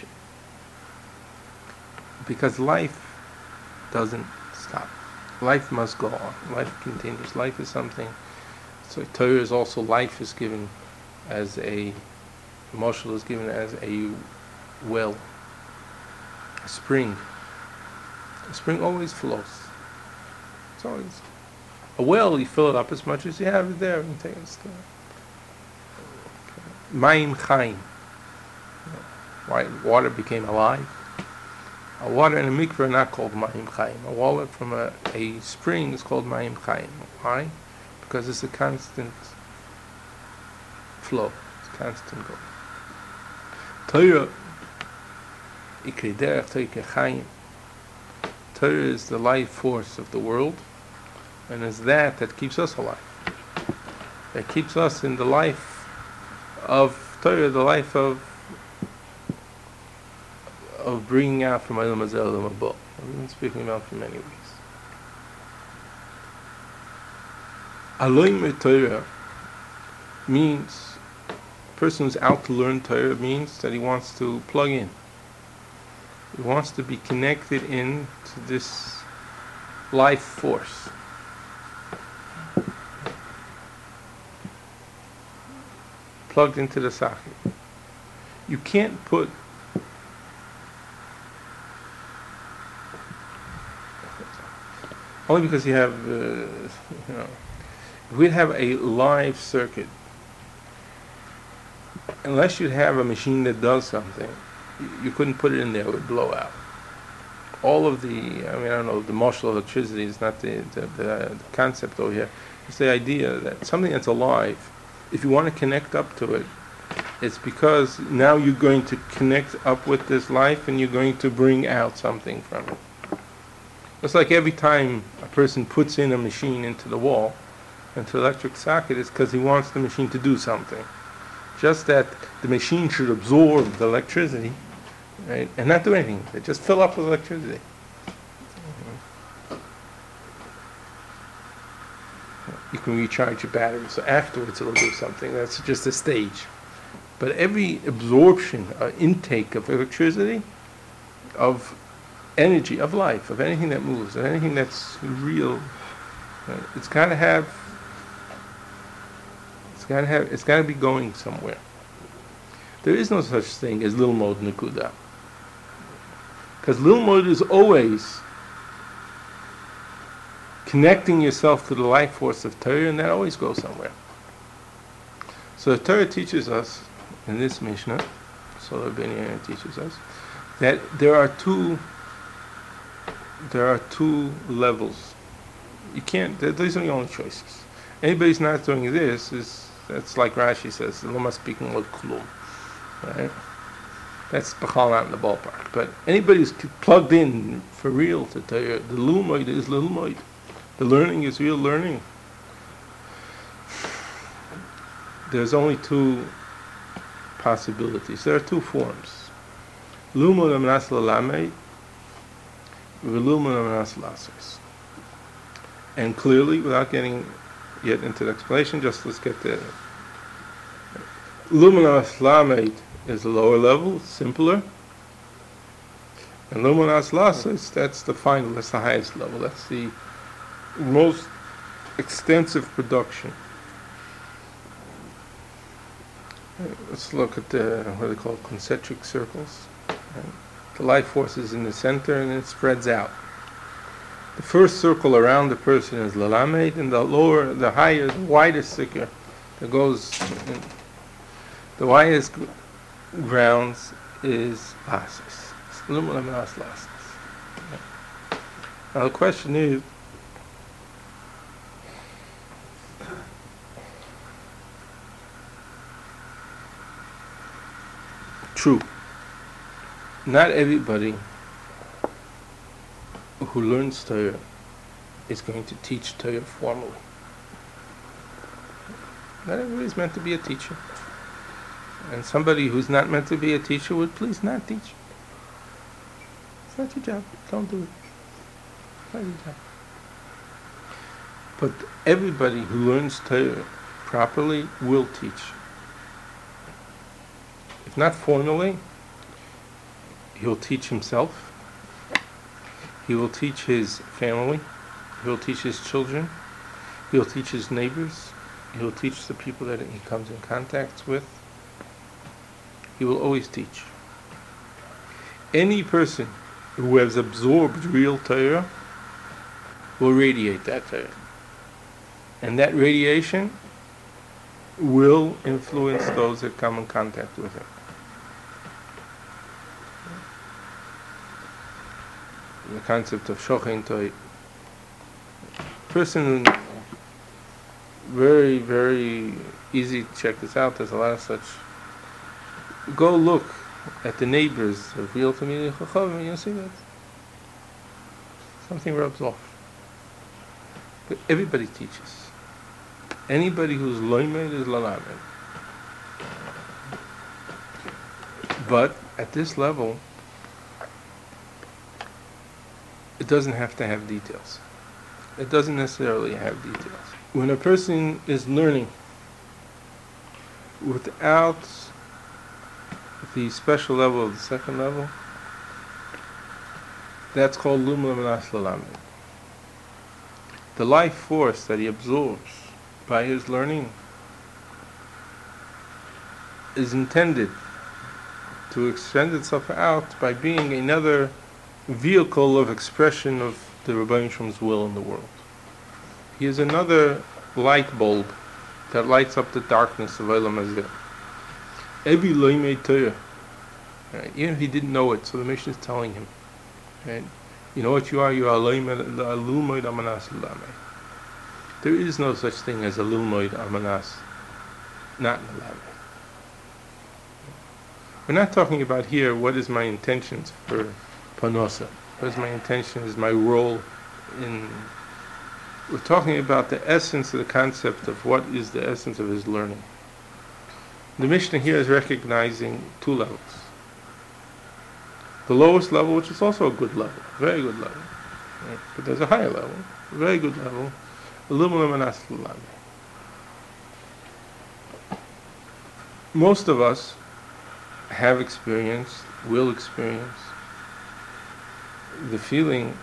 Because life doesn't stop. Life must go on. Life continues. Life is something. So Torah is also, life is given as a, Moshel is given as a well, a spring. A spring always flows. It's always a well. You fill it up as much as you have it there, and take it still. Mayim Chaim. Why water became alive? A water in a mikveh are not called Mayim Chaim. A water from a, a spring is called Mayim Chaim. Why? Because it's a constant flow. It's a constant go. Torah, Ikri Derech, Torah Chaim. Torah is the life force of the world, and it's that that keeps us alive. That keeps us in the life of Torah, the life of of bringing out from Olam Hazeh Olam Haba. We've been speaking about for many weeks. Aloim Torah means person who's out to learn Torah means that he wants to plug in. He wants to be connected in to this life force. Plugged into the socket. You can't put only because you have, uh, you know, if we'd have a live circuit, unless you have a machine that does something, you, you couldn't put it in there, it would blow out. All of the, I mean, I don't know, the martial electricity is not the, the, the, the concept over here. It's the idea that something that's alive, if you want to connect up to it, it's because now you're going to connect up with this life and you're going to bring out something from it. It's like every time a person puts in a machine into the wall, into the electric socket, it's because he wants the machine to do something. Just that the machine should absorb the electricity, right, and not do anything. It just fill up with electricity. You can recharge your battery, so afterwards it'll do something. That's just a stage. But every absorption, uh, intake of electricity, of energy, of life, of anything that moves, of anything that's real, right, it's got to have, it's got to have, it's got to be going somewhere. There is no such thing as Lil Mod Nekuda. Because Lil Mod is always connecting yourself to the life force of Torah, and that always goes somewhere. So the Torah teaches us, in this Mishnah, so the Ben teaches us, that there are two there are two levels. You can't, these are the only choices. Anybody's not doing this, is that's like Rashi says, Loma speaking with Klum. Right? That's Bechal not in the ballpark. But anybody who's plugged in for real to Torah, the Lumoid is Lumoid. The learning is real learning. There's only two possibilities. There are two forms. Lumon amnas lalamed, v'lumon amnas lasos. And clearly, without getting yet into the explanation, just let's get there. Lumon amnas lalamed is the lower level, simpler. And lumon amnas lasos, that's the final, that's the highest level. That's the most extensive production. Let's look at the, what they call concentric circles. Right? The life force is in the center and it spreads out. The first circle around the person is Lalamed, and the lower, the higher, the widest circle that goes, in, the widest grounds is Lasis. Now the question is, true. Not everybody who learns Torah is going to teach Torah formally. Not everybody is meant to be a teacher. And somebody who's not meant to be a teacher would please not teach. It's not your job. Don't do it. It's not your job. But everybody who learns Torah properly will teach. If not formally, he'll teach himself, he will teach his family, he will teach his children, he will teach his neighbors, he will teach the people that he comes in contact with. He will always teach. Any person who has absorbed real Torah will radiate that Torah. And that radiation will influence those that come in contact with him. The concept of Shochen Toi. Person, very, very easy to check this out. There's a lot of such. Go look at the neighbors of real Talmidei Chachamim, and you'll see that something rubs off. But everybody teaches. Anybody who's loimed is lalamed. But at this level, it doesn't have to have details. It doesn't necessarily have details. When a person is learning without the special level of the second level, that's called Lumla Manas Lalamed. The life force that he absorbs by his learning is intended to extend itself out by being another vehicle of expression of the Rebbeinu Shalom's will in the world. He is another light bulb that lights up the darkness of Olam Hazeh. Every loimei Torah, right? Even if he didn't know it, so the mission is telling him, right? You know what you are? You are a lulmoid amanas lamei. There is no such thing as a lulmoid amanas, not lamei. We're not talking about here what is my intentions for panosa. What is my intention? Is my role in? We're talking about the essence of the concept of what is the essence of his learning. The Mishnah here is recognizing two levels. The lowest level, which is also a good level, very good level, right? But there's a higher level, a very good level, most of us have experienced, will experience, the feeling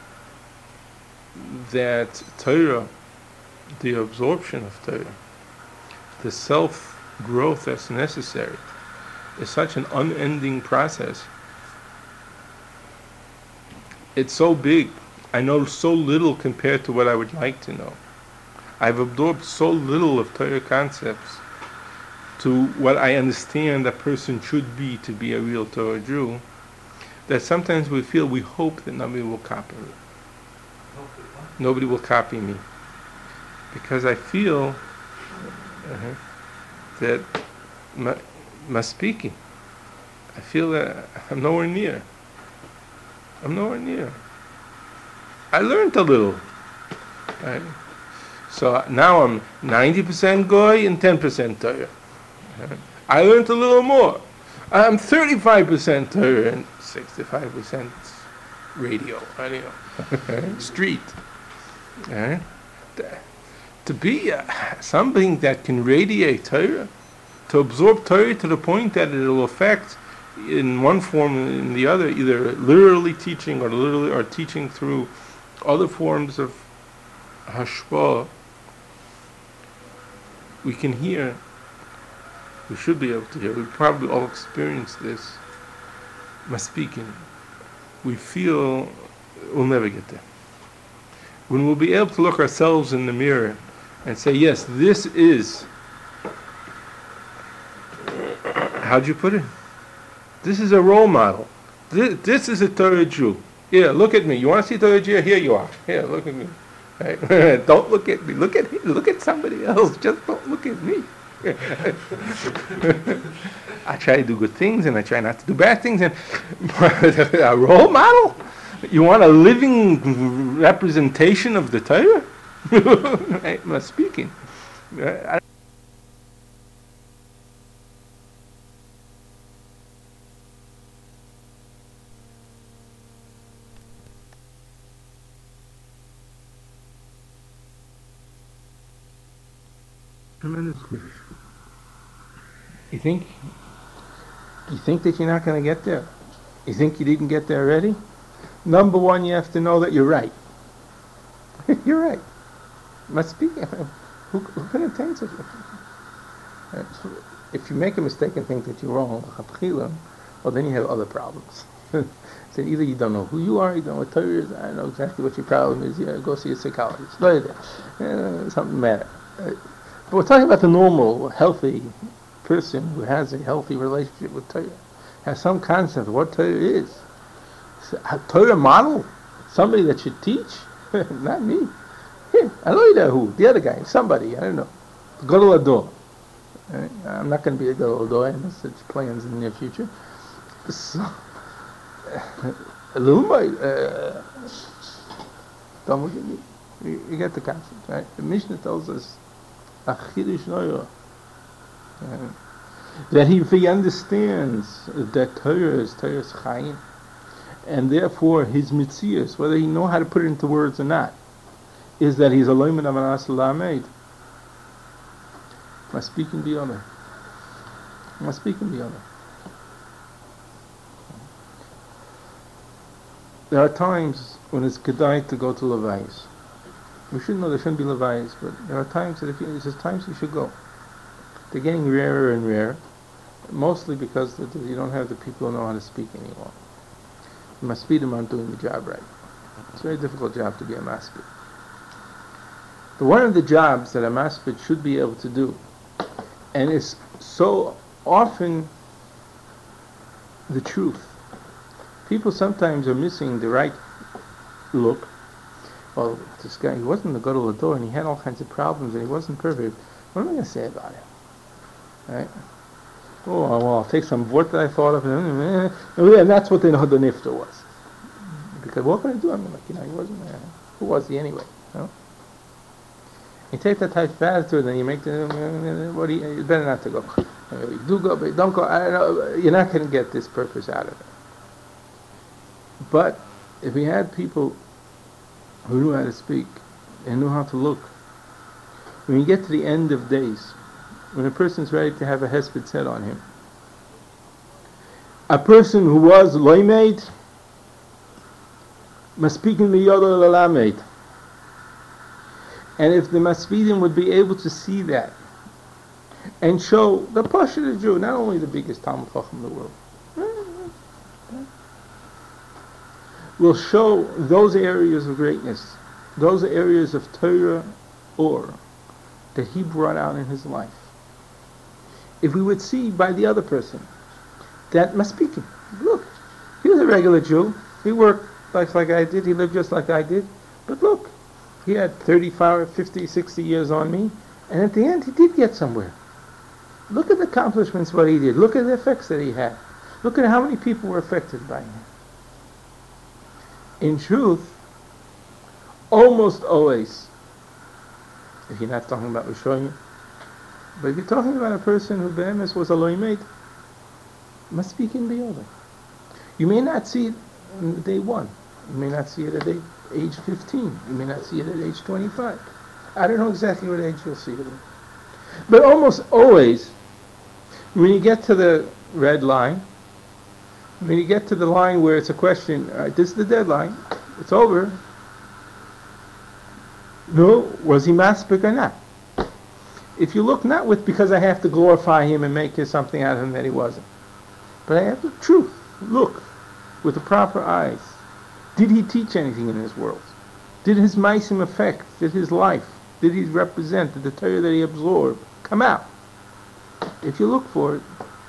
that Torah, the absorption of Torah, the self-growth that's necessary, is such an unending process. It's so big. I know so little compared to what I would like to know. I've absorbed so little of Torah concepts to what I understand a person should be to be a real Torah Jew, that sometimes we feel, we hope that nobody will copy me. Nobody will copy me. Because I feel uh, that my, my speaking, I feel that I'm nowhere near. I'm nowhere near. I learned a little. Right? So now I'm ninety percent goy and ten percent Torah. Right? I learned a little more. I'm thirty-five percent Torah and sixty-five percent radio, radio. Street. Right? To be uh, something that can radiate Torah, to absorb Torah to the point that it will affect in one form or in the other, either literally teaching or literally or teaching through other forms of hashpah, we can hear, we should be able to hear, we probably all experience this, my speaking, we feel we'll never get there. When we'll be able to look ourselves in the mirror and say, yes, this is, how'd you put it? This is a role model. This, this is a Torah Jew. Here, look at me. You want to see Torah Jew? Here you are. Here, look at me. Right? Don't look at me. Look at him. Look at somebody else. Just don't look at me. I try to do good things and I try not to do bad things. And a role model? You want a living representation of the Torah? Right? I'm speaking. I Tremendous. You think? You think that you're not going to get there? You think you didn't get there already? Number one, you have to know that you're right. You're right. Must be. Who, who can attain such a thing? If you make a mistake and think that you're wrong, well, then you have other problems. So either you don't know who you are, you don't know what Torah is. I know exactly what your problem is. Yeah, go see a psychologist. Uh, something matter. Uh, But we're talking about the normal, healthy person who has a healthy relationship with Torah, has some concept of what Torah is. A Torah model, somebody that should teach, not me. Yeah, I know you know who, the other guy, somebody, I don't know. Gadol Ador. Right? I'm not going to be a Gadol Ador, I have such plans in the near future. So, a little bit, uh, don't look at me. You, you get the concept, right? The Mishnah tells us a chidush noya, uh, that he, if he understands that Torah is Torah's chayim, and therefore his mitzias, whether he know how to put it into words or not, is that he's a loimen amanas lamed. My speaking be honor. Masbikim biyodai. There are times when it's kedai to go to levayis. We should know there shouldn't be levayis, but there are times that if you, there's times you should go. They're getting rarer and rarer, mostly because the, the, you don't have the people who know how to speak anymore. The masbidim aren't doing the job right. It's a very difficult job to be a masbid. But one of the jobs that a masbid should be able to do, and is so often the truth. People sometimes are missing the right look. Well, this guy, he wasn't a gadol hador, and he had all kinds of problems, and he wasn't perfect. What am I going to say about him? Right? Oh, well, I'll take some word that I thought of, and that's what the Hadar Nifta was. Because what can I do? I mean, like, you know, he wasn't, uh, who was he anyway? You know? You take that type of attitude, and you make the, uh, what do you, you better not to go. Uh, you do go, but don't go. I don't know, you're not going to get this purpose out of it. But if we had people who knew how to speak and knew how to look, when you get to the end of days, when a person's ready to have a hesped set on him, a person who was loimed maspikin miyodai lelamed, and if the masbidim would be able to see that and show the Pasha of the Jew, not only the biggest Talmud Chacham in the world, will show those areas of greatness, those areas of Torah or that he brought out in his life. If we would see by the other person that Maspikim, look, he was a regular Jew, he worked like, like I did, he lived just like I did, but look, he had thirty-five, fifty, sixty years on me, and at the end he did get somewhere. Look at the accomplishments, what he did, look at the effects that he had, look at how many people were affected by him. In truth, almost always, if you're not talking about Rishonim, but if you're talking about a person who be'emes was a loimed, must speak in biyodai. You may not see it on day one. You may not see it at age fifteen. You may not see it at age twenty-five. I don't know exactly what age you'll see it at. But almost always, when you get to the red line, when you get to the line where it's a question, all right, this is the deadline, it's over. No, was he maspik or not? If you look not with because I have to glorify him and make something out of him that he wasn't, but I have the truth. Look with the proper eyes. Did he teach anything in his world? Did his maisim affect? Did his life? Did he represent? Did the Torah that he absorbed come out? If you look for it,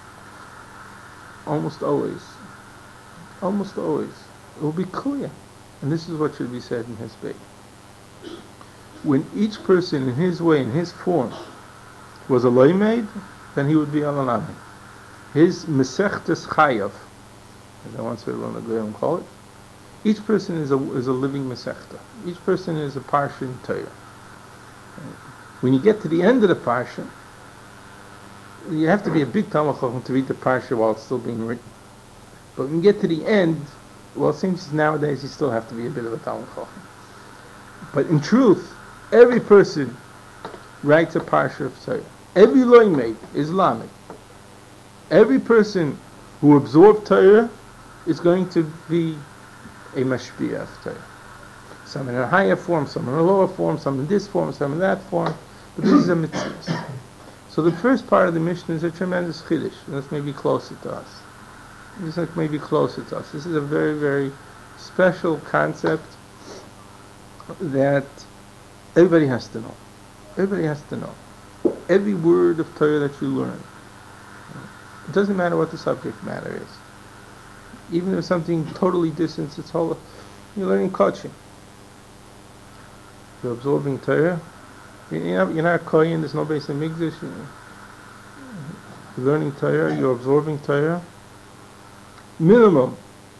almost always, almost always, it will be clear. And this is what should be said in his beit. When each person in his way, in his form, was a loimed, then he would be a lalami. His mesechtes chayav, as I once heard one of the Goyim call it, each person is a is a living mesechta. Each person is a parsha in Torah. When you get to the end of the parsha, you have to be a big Talmud Chacham to read the parsha while it's still being written. But when you get to the end, well, it seems nowadays you still have to be a bit of a Talmud Chacham. But in truth, every person writes a parsha of Torah. Every loimed is lamed. Every person who absorbed Torah is going to be a mashpia of Torah. Some in a higher form, some in a lower form, some in this form, some in that form. But this is a mitzvah. So the first part of the Mishnah is a tremendous chiddush. That's maybe closer to us. This is like maybe closer to us. This is a very, very special concept that everybody has to know. Everybody has to know. Every word of Torah that you learn. It doesn't matter what the subject matter is. Even if something totally distant, it's all, you're learning coaching. You're absorbing Torah. You're not, you're not kohen, there's no base in Mikdash. You're learning Torah, you're absorbing Torah. Minimum.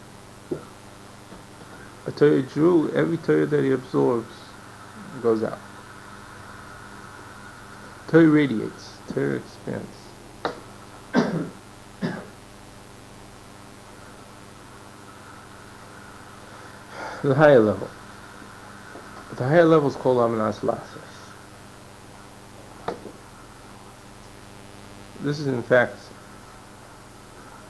A Torah Jew, every Torah that he absorbs goes out. Torah radiates, Torah expands. The higher level. The higher level is called Amanas Lasses. This is in fact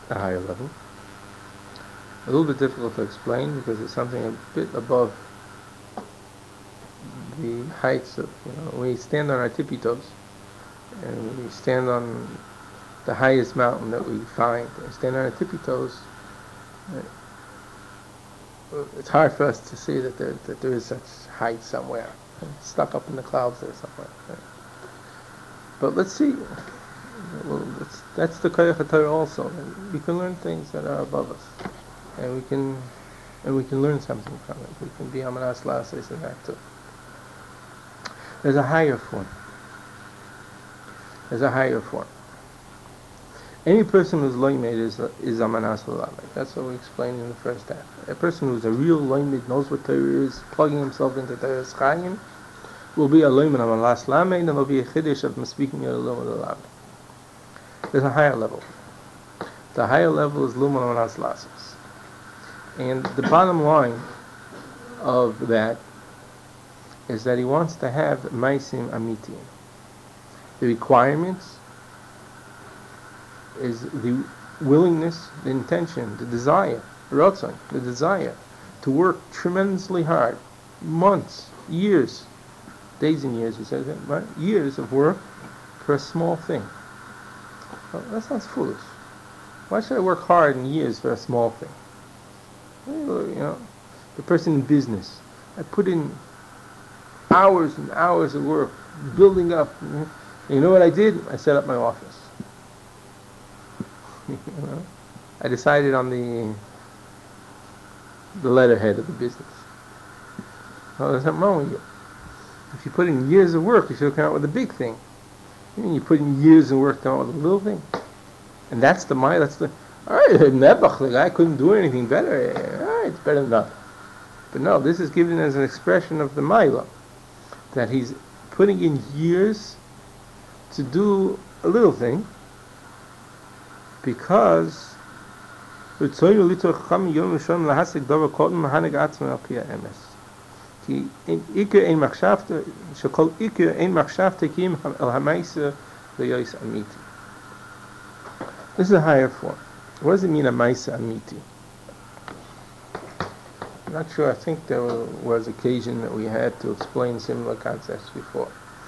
a higher level. A little bit difficult to explain because it's something a bit above the heights of, you know, we stand on our tippy toes and we stand on the highest mountain that we find. We stand on our tippy toes. It's hard for us to see that there, that there is such height somewhere, stuck up in the clouds there somewhere. But let's see. Well, that's, that's the Koyach HaTorah also. We can learn things that are above us, and we can, and we can learn something from it. We can be Amanas Lases in that too. There's a higher form. There's a higher form. Any person who's loimed is is Amanas Lamed. That's what we explained in the first half. A person who's a real loimed, knows what Torah is, plugging himself into Torah's Chayim, will be a loimed Amanas Lamed, and will be a chiddush of speaking Yalom Lamed. There's a higher level. The higher level is Lumen Amanas Lasos. And the bottom line of that is that he wants to have Maisim Amitim. The requirements is the willingness, the intention, the desire, Ratzon, the desire to work tremendously hard, months, years, days and years, he says that, right? Years of work for a small thing. Well, that sounds foolish. Why should I work hard in years for a small thing? Well, you know, the person in business, I put in hours and hours of work, building up. You know what I did? I set up my office. You know? I decided on the the letterhead of the business. Well, there's something wrong with you. If you put in years of work, you should come out with a big thing. I mean, you put in years of work to come out with a little thing. And that's the my that's the all right, Nebuch, the guy couldn't do anything better. All right, it's better than nothing. But no, this is given as an expression of the Maila, that he's putting in years to do a little thing, because this is a higher form. What does it mean, a Maisa Amiti? I'm not sure. I think there was occasion that we had to explain similar concepts before.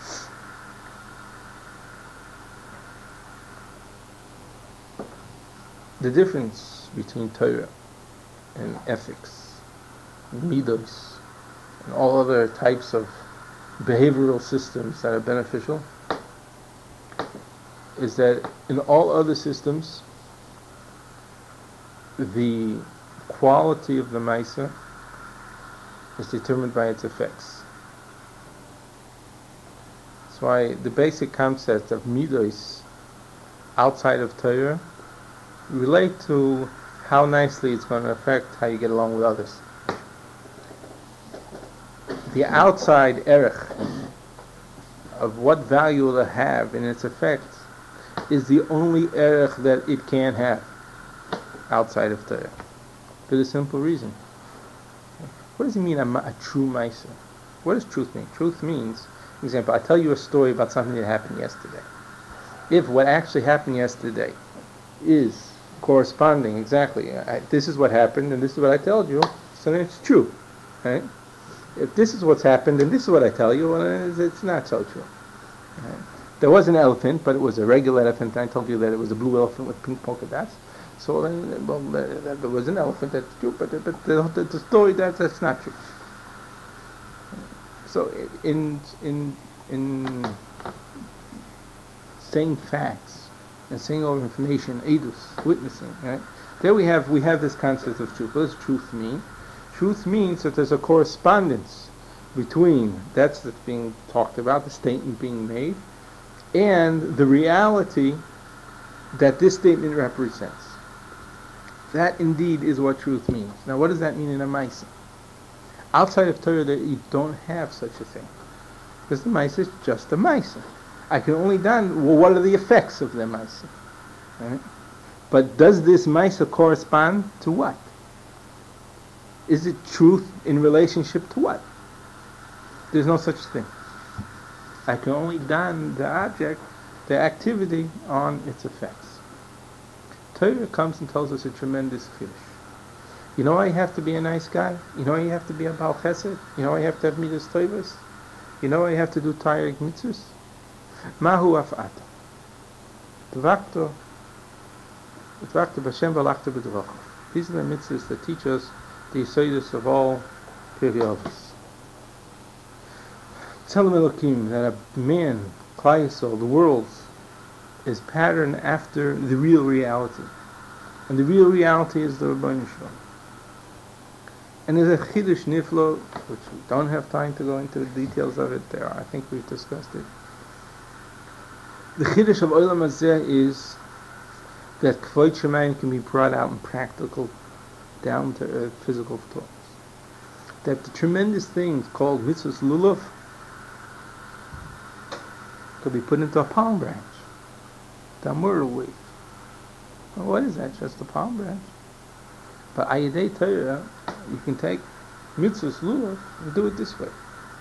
The difference between Torah and ethics, midos, and all other types of behavioral systems that are beneficial is that in all other systems, the quality of the Maisa is determined by its effects. That's why the basic concept of midos outside of Torah relate to how nicely it's going to affect how you get along with others. The outside erech of what value it'll have in its effects is the only erech that it can have outside of Torah, for the simple reason. What does it mean, a, a true Maisa? What does truth mean? Truth means, for example, I tell you a story about something that happened yesterday. If what actually happened yesterday is corresponding exactly, I, this is what happened and this is what I told you, so then it's true, right? If this is what's happened and this is what I tell you, well, it's, it's not so true. Right? There was an elephant, but it was a regular elephant. I told you that it was a blue elephant with pink polka dots. So then, well, there was an elephant, that's true, but, but the, the, the story, that, that's not true. So in in in saying facts and saying all information, edus, witnessing, right? There we have we have this concept of truth. What does truth mean? Truth means that there's a correspondence between that's that's being talked about, the statement being made, and the reality that this statement represents. That indeed is what truth means. Now, what does that mean in a Maisa? Outside of Torah, that you don't have such a thing, because the Maisa is just a Maisa. I can only done, well, what are the effects of the Maisa? Right? But does this Maisa correspond to what? Is it truth in relationship to what? There's no such thing. I can only done the object, the activity, on its effects. Torah comes and tells us a tremendous chiddush. You know why you have to be a nice guy? You know why you have to be a Baal Chesed? You know why you have to have midas tovos? You know why you have to do Torah mitzvahs? Mahu afata. Tvakto. Tvakto b'Hashem v'alachta b'dvachav. These are the mitzvahs that teach us the yesodus of all periodos. Tzelem Elokim, that a man, Klal Yisrael, the world, is patterned after the real reality. And the real reality is the Rebbeinu Shalom. And there's a Chiddush Niflo, which we don't have time to go into the details of it there. I think we've discussed it. The Chiddush of Olam Hazeh is that Kvod Shemayim can be brought out in practical, down-to-earth physical terms. That the tremendous things called mitzvahs lulav could be put into a palm branch, the myrtle leaf. Well, what is that? Just a palm branch. But Ayadei Torah, you can take mitzvahs lulav and do it this way.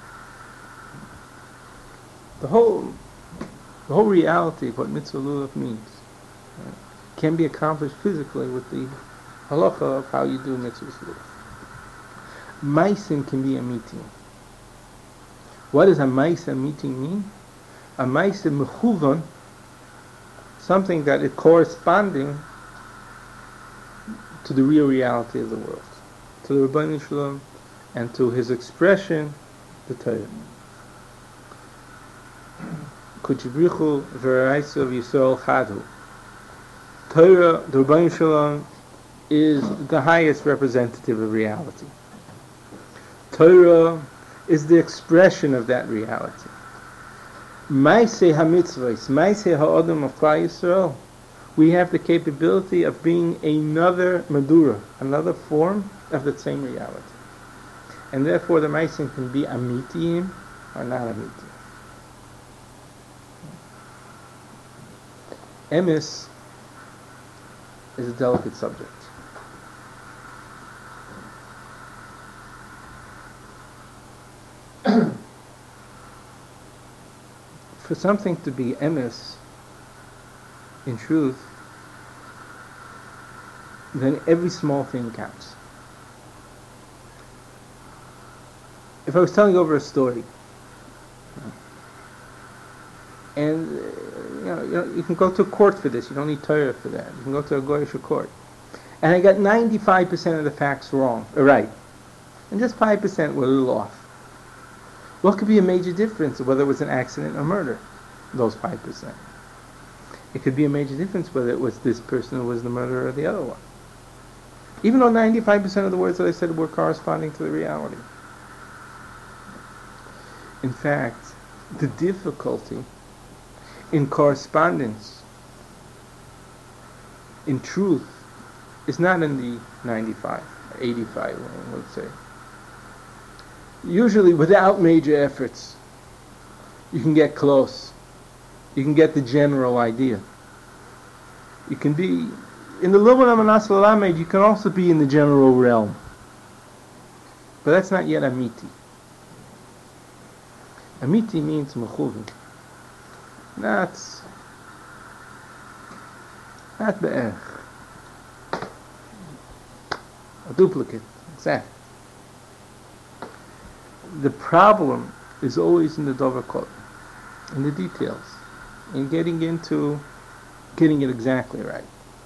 The whole, the whole reality of what mitzvah lulav means right, can be accomplished physically with the halacha of how you do mitzvahs lulav. Maisim can be a meeting. What does a Maisa meeting mean? A Maisa mechuvan, something that is corresponding to the real reality of the world, to the Rebbeinu Shalom, and to his expression, the Torah. Kuchibrichu v'raisav Yisrael chadu. Torah, the Rebbeinu Shalom, is the highest representative of reality. Torah is the expression of that reality. Maaseh HaMitzvahs, Maaseh HaAdam of Klal Yisrael, we have the capability of being another Madura, another form of the same reality. And therefore the Maaseh can be Amitiyim or not Amitiyim. Emes is a delicate subject. For something to be emes, in truth, then every small thing counts. If I was telling over a story, and uh, you know, you know, you can go to court for this. You don't need Torah for that. You can go to a goyish court, and I got ninety-five percent of the facts wrong, or right, and just five percent were a little off. What could be a major difference whether it was an accident or murder? Those five percent. It could be a major difference whether it was this person who was the murderer or the other one. Even though ninety-five percent of the words that I said were corresponding to the reality. In fact, the difficulty in correspondence, in truth, is not in the ninety-five, eighty-five, let's say. Usually, without major efforts, you can get close. You can get the general idea. You can be, in the Lumen Amanas Lamed, you can also be in the general realm. But that's not yet Amiti. Amiti means Mechuvin. Not, not Be'er. A duplicate, exact. The problem is always in the Dover Kol, in the details, in getting into getting it exactly right.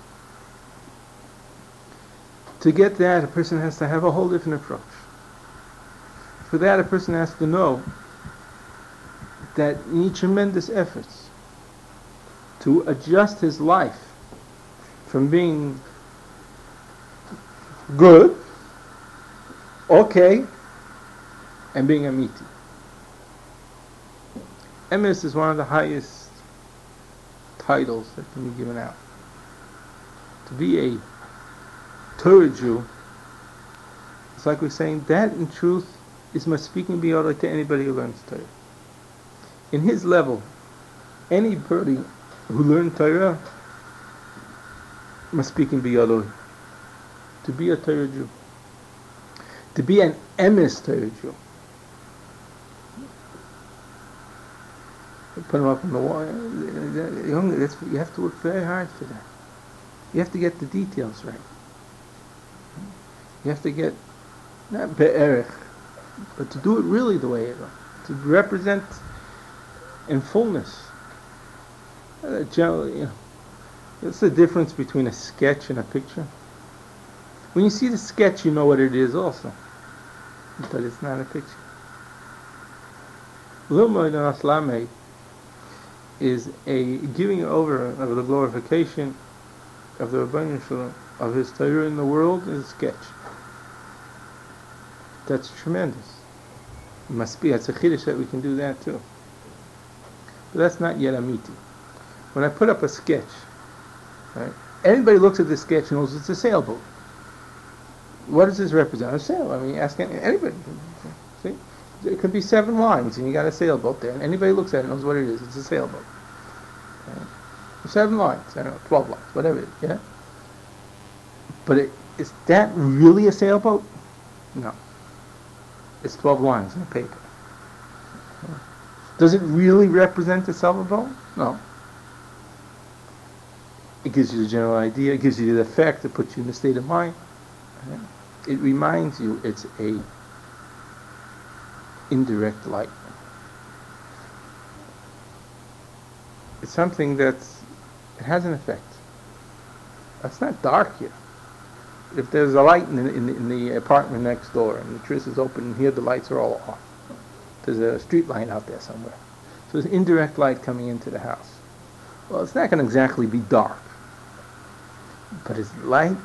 To get that, a person has to have a whole different approach. For that, a person has to know that you need tremendous efforts to adjust his life from being good, okay, and being amiti. Emes is one of the highest titles that can be given out. To be a Torah Jew, it's like we're saying that in truth is my speaking biyodai to anybody who learns Torah. In his level, anybody who learned Torah must speak in biyodai. To be a Torah Jew, to be an emes Torah Jew. Put him up on the wall. You have to work very hard for that. You have to get the details right. You have to get, not be'erich, but to do it really the way it is. To represent in fullness. Uh, generally, you know, that's the difference between a sketch and a picture. When you see the sketch, you know what it is also. But it's not a picture. Lumad Aslame is a giving over of the glorification of the Rebbeinu Shalom, of his Torah in the world, is a sketch. That's tremendous. It must be, it's a chiddush that we can do that too. But that's not yet amiti. When I put up a sketch, right, anybody looks at this sketch knows it's a sailboat. What does this represent? A sail. I mean, ask any, anybody. See? It could be seven lines, and you got a sailboat there, and anybody looks at it knows what it is. It's a sailboat. Right? Seven lines, I don't know, twelve lines, whatever it is, yeah? But it, is that really a sailboat? No. It's twelve lines on the paper. Does it really represent a sailboat? No. It gives you the general idea, it gives you the effect, it puts you in the state of mind. Right? It reminds you it's a indirect light. It's something that's, it has an effect. It's not dark here. If there's a light in the, in the, in the apartment next door and the tris is open and here the lights are all off, there's a street light out there somewhere. So there's indirect light coming into the house. Well, it's not going to exactly be dark, but it's light.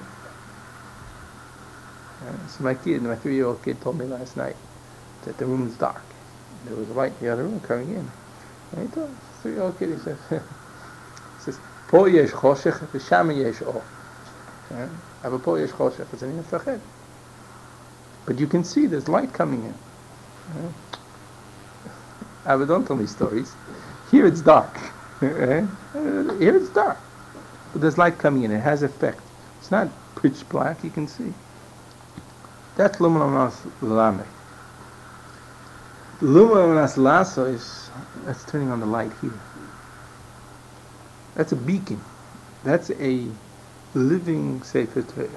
Uh, so my kid, my three-year-old kid told me last night that the room is dark. There was a light in the other room coming in. And he told the three-year-old kid, he says, he says, Po yesh choshech, v'sham yesh or. Aber po yesh choshech, it's an infached. But you can see there's light coming in. Aber don't tell me stories. Here it's dark. Here it's dark. But there's light coming in. It has effect. It's not pitch black, you can see. That's Luminamas Lame. Luminamas Lasso is, that's turning on the light here. That's a beacon. That's a living Sefer Torah.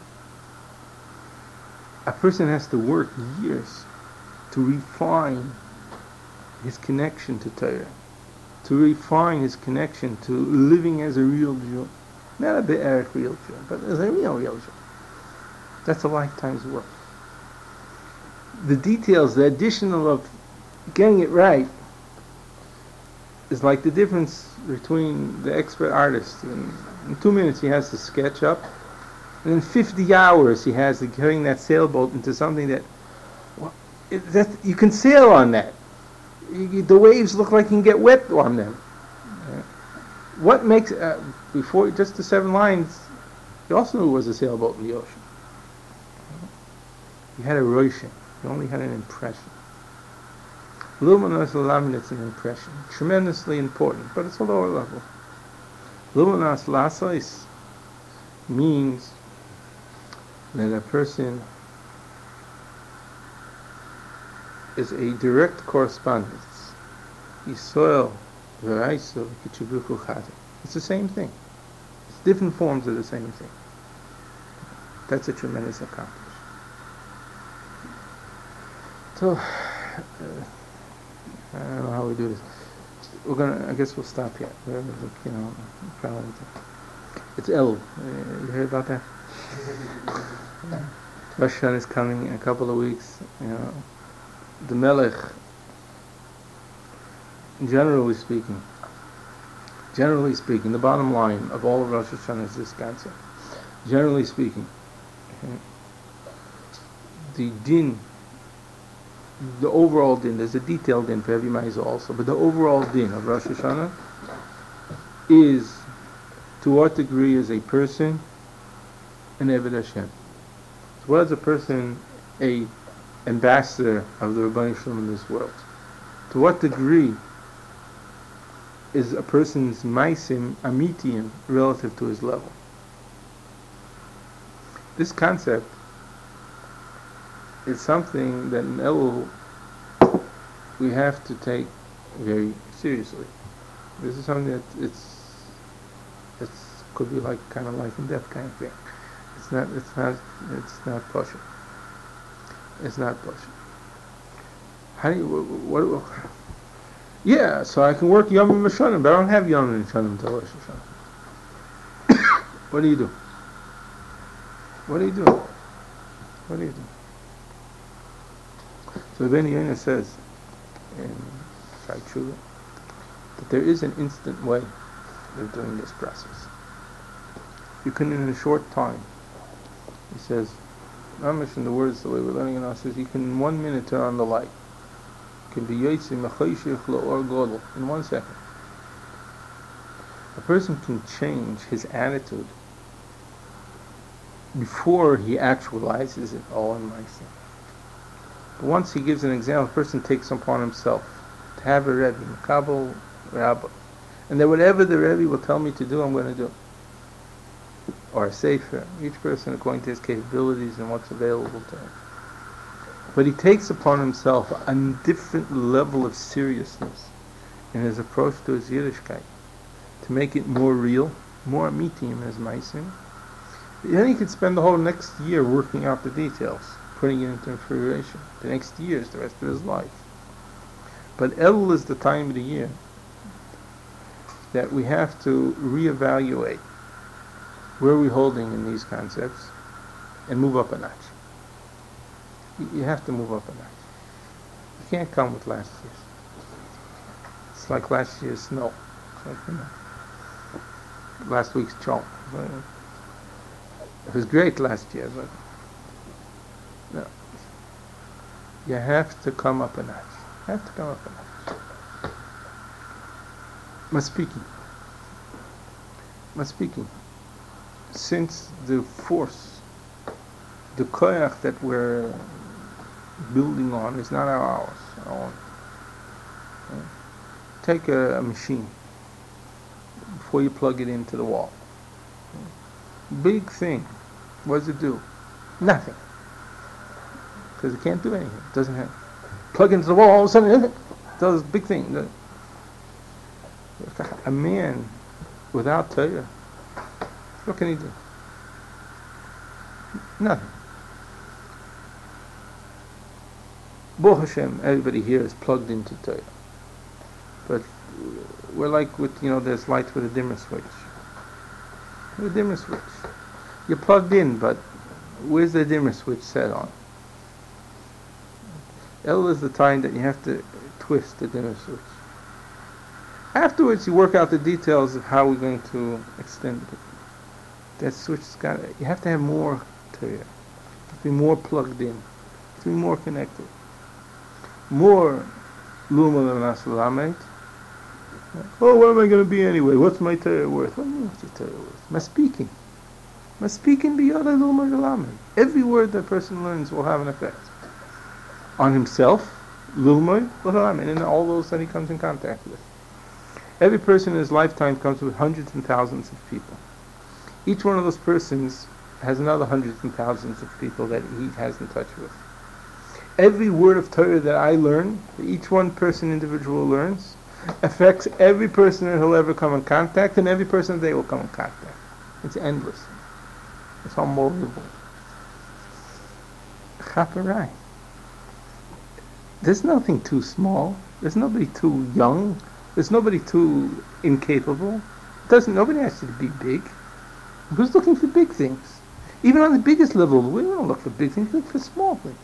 A person has to work years to refine his connection to Torah, to refine his connection to living as a real Jew. Not a be'erich real Jew, but as a real, real Jew. That's a lifetime's work. The details, the additional of getting it right, is like the difference between the expert artist. In, in two minutes he has to sketch up, and in fifty hours he has to turn that sailboat into something that, well, it, that you can sail on that. You, the waves look like you can get wet on them. Uh, what makes, uh, before just the seven lines, you also knew it was a sailboat in the ocean. You had a roishin. You only had an impression. Luminas Lamin, it's an impression. Tremendously important, but it's a lower level. Luminas Lasois means that a person is a direct correspondence. Yisrael, V'raiso, Kichubruchu Chazim. It's the same thing. It's different forms of the same thing. That's a tremendous accomplishment. So, uh, I don't know how we do this. We're gonna. I guess we'll stop here. We're, you know, probably. It's El. Uh, you heard about that? Rosh Hashanah is coming in a couple of weeks. You know, the Melech. Generally speaking, generally speaking, the bottom line of all of Rosh Hashanah is this concept. Generally speaking, okay, the din. The overall din, there's a detailed din for every Maizah also, but the overall din of Rosh Hashanah is to what degree is a person an Eved Hashem. So what is a person a ambassador of the Rebbeinu Shalom in this world? To what degree is a person's Maisim Amitiyim relative to his level? This concept is something that in Elul we have to take very seriously. This is something that it's it's Could be like kind of life and death kind of thing. It's not. It's not. It's not pushing. It's not pushing. How do you? What? what yeah. So I can work Yom Hashanim, but I don't have Yom Hashanim until Rosh Hashanah. What do you do? What do you do? What do you do? So Ben Yonah says in Shai Tshuva that there is an instant way of doing this process. You can, in a short time, he says, Mamish in the words the way we're learning it now, says you can in one minute turn on the light. You can be Yotzi Mechayshich La'or Godel in one second. A person can change his attitude before he actualizes it all in Maaseh. But once he gives an example, a person takes upon himself to have a Rebbe, Makabel Rabba, and that whatever the Rebbe will tell me to do, I'm going to do. Or a Sefer, each person according to his capabilities and what's available to him. But he takes upon himself a different level of seriousness in his approach to his Yiddishkeit, to make it more real, more amitim as Maisim. Then he could spend the whole next year working out the details, putting it into fruition. The next year is the rest of his life. But Elul is the time of the year that we have to reevaluate where we're holding in these concepts and move up a notch. You, you have to move up a notch. You can't come with last year's. It's like last year's snow. It's like, you know, last week's chomp. It was great last year, but no. You have to come up a notch. You have to come up a notch. My speaking. My speaking. Since the force, the koyach that we're building on is not ours, our own. Okay? Take a, a machine before you plug it into the wall. Okay? Big thing. What does it do? Nothing. Because it can't do anything. It doesn't have. Plug into the wall, all of a sudden it does a big thing. A man without Torah, what can he do? Nothing. Baruch Hashem, everybody here is plugged into Torah. But we're like with, you know, there's lights with a dimmer switch. With a dimmer switch. You're plugged in, but where's the dimmer switch set on? El is the time that you have to twist the dimmer switch. Afterwards, you work out the details of how we're going to extend it. That switch has got, you have to have more to it. You have to be more plugged in. You have to be more connected. More Luma Lamed. Oh, what am I going to be anyway? What's my Torah worth? What do you mean what's your Torah worth? My speaking. My speaking beyond Luma Lamed. Every word that person learns will have an effect on himself, Luma Lamed, and all those that he comes in contact with. Every person in his lifetime comes with hundreds and thousands of people. Each one of those persons has another hundreds and thousands of people that he has in touch with. Every word of Torah that I learn, that each one person individual learns, affects every person that he'll ever come in contact, and every person that they will come in contact. It's endless. It's unbelievable. Chaperai. There's nothing too small. There's nobody too young. There's nobody too incapable. Doesn't nobody has to be big. Who's looking for big things? Even on the biggest level, we don't look for big things. We look for small things.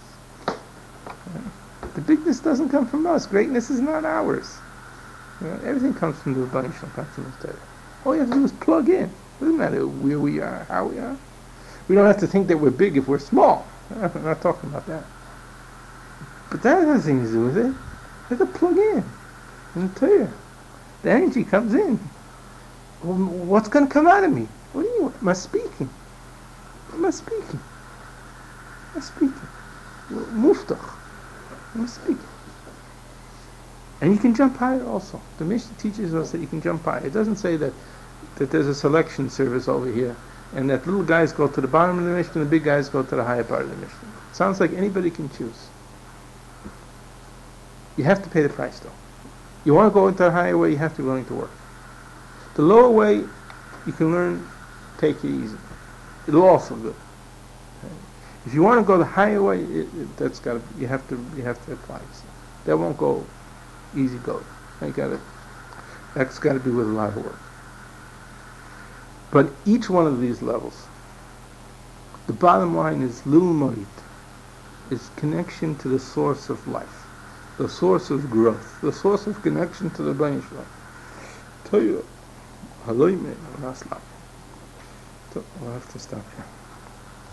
The bigness doesn't come from us. Greatness is not ours. You know, everything comes from the Rebbeinu Shalom, comes from the Torah. All you have to do is plug in. It doesn't matter where we are, how we are. We don't have to think that we're big if we're small. I'm not talking about that. But that has nothing to do with it. You have to plug in. In the Torah. The energy comes in. Well, what's going to come out of me? What do you want? My speaking. My speaking. My speaking. Muftach. My speaking. And you can jump higher also. The Mishnah teaches us that you can jump higher. It doesn't say that, that there's a selection service over here and that little guys go to the bottom of the Mishnah and the big guys go to the higher part of the Mishnah. It sounds like anybody can choose. You have to pay the price though. You want to go into the higher way, you have to be willing to work. The lower way, you can learn take it easy. It'll also good. If you want to go the higher way, it, it, that's got to you have to you have to apply. That won't go easy go. You got to that's got to be with a lot of work. But each one of these levels, the bottom line is lilmoid, is connection to the source of life, the source of growth, the source of connection to the Bnei Yisrael. Tell you, I'll have to stop here.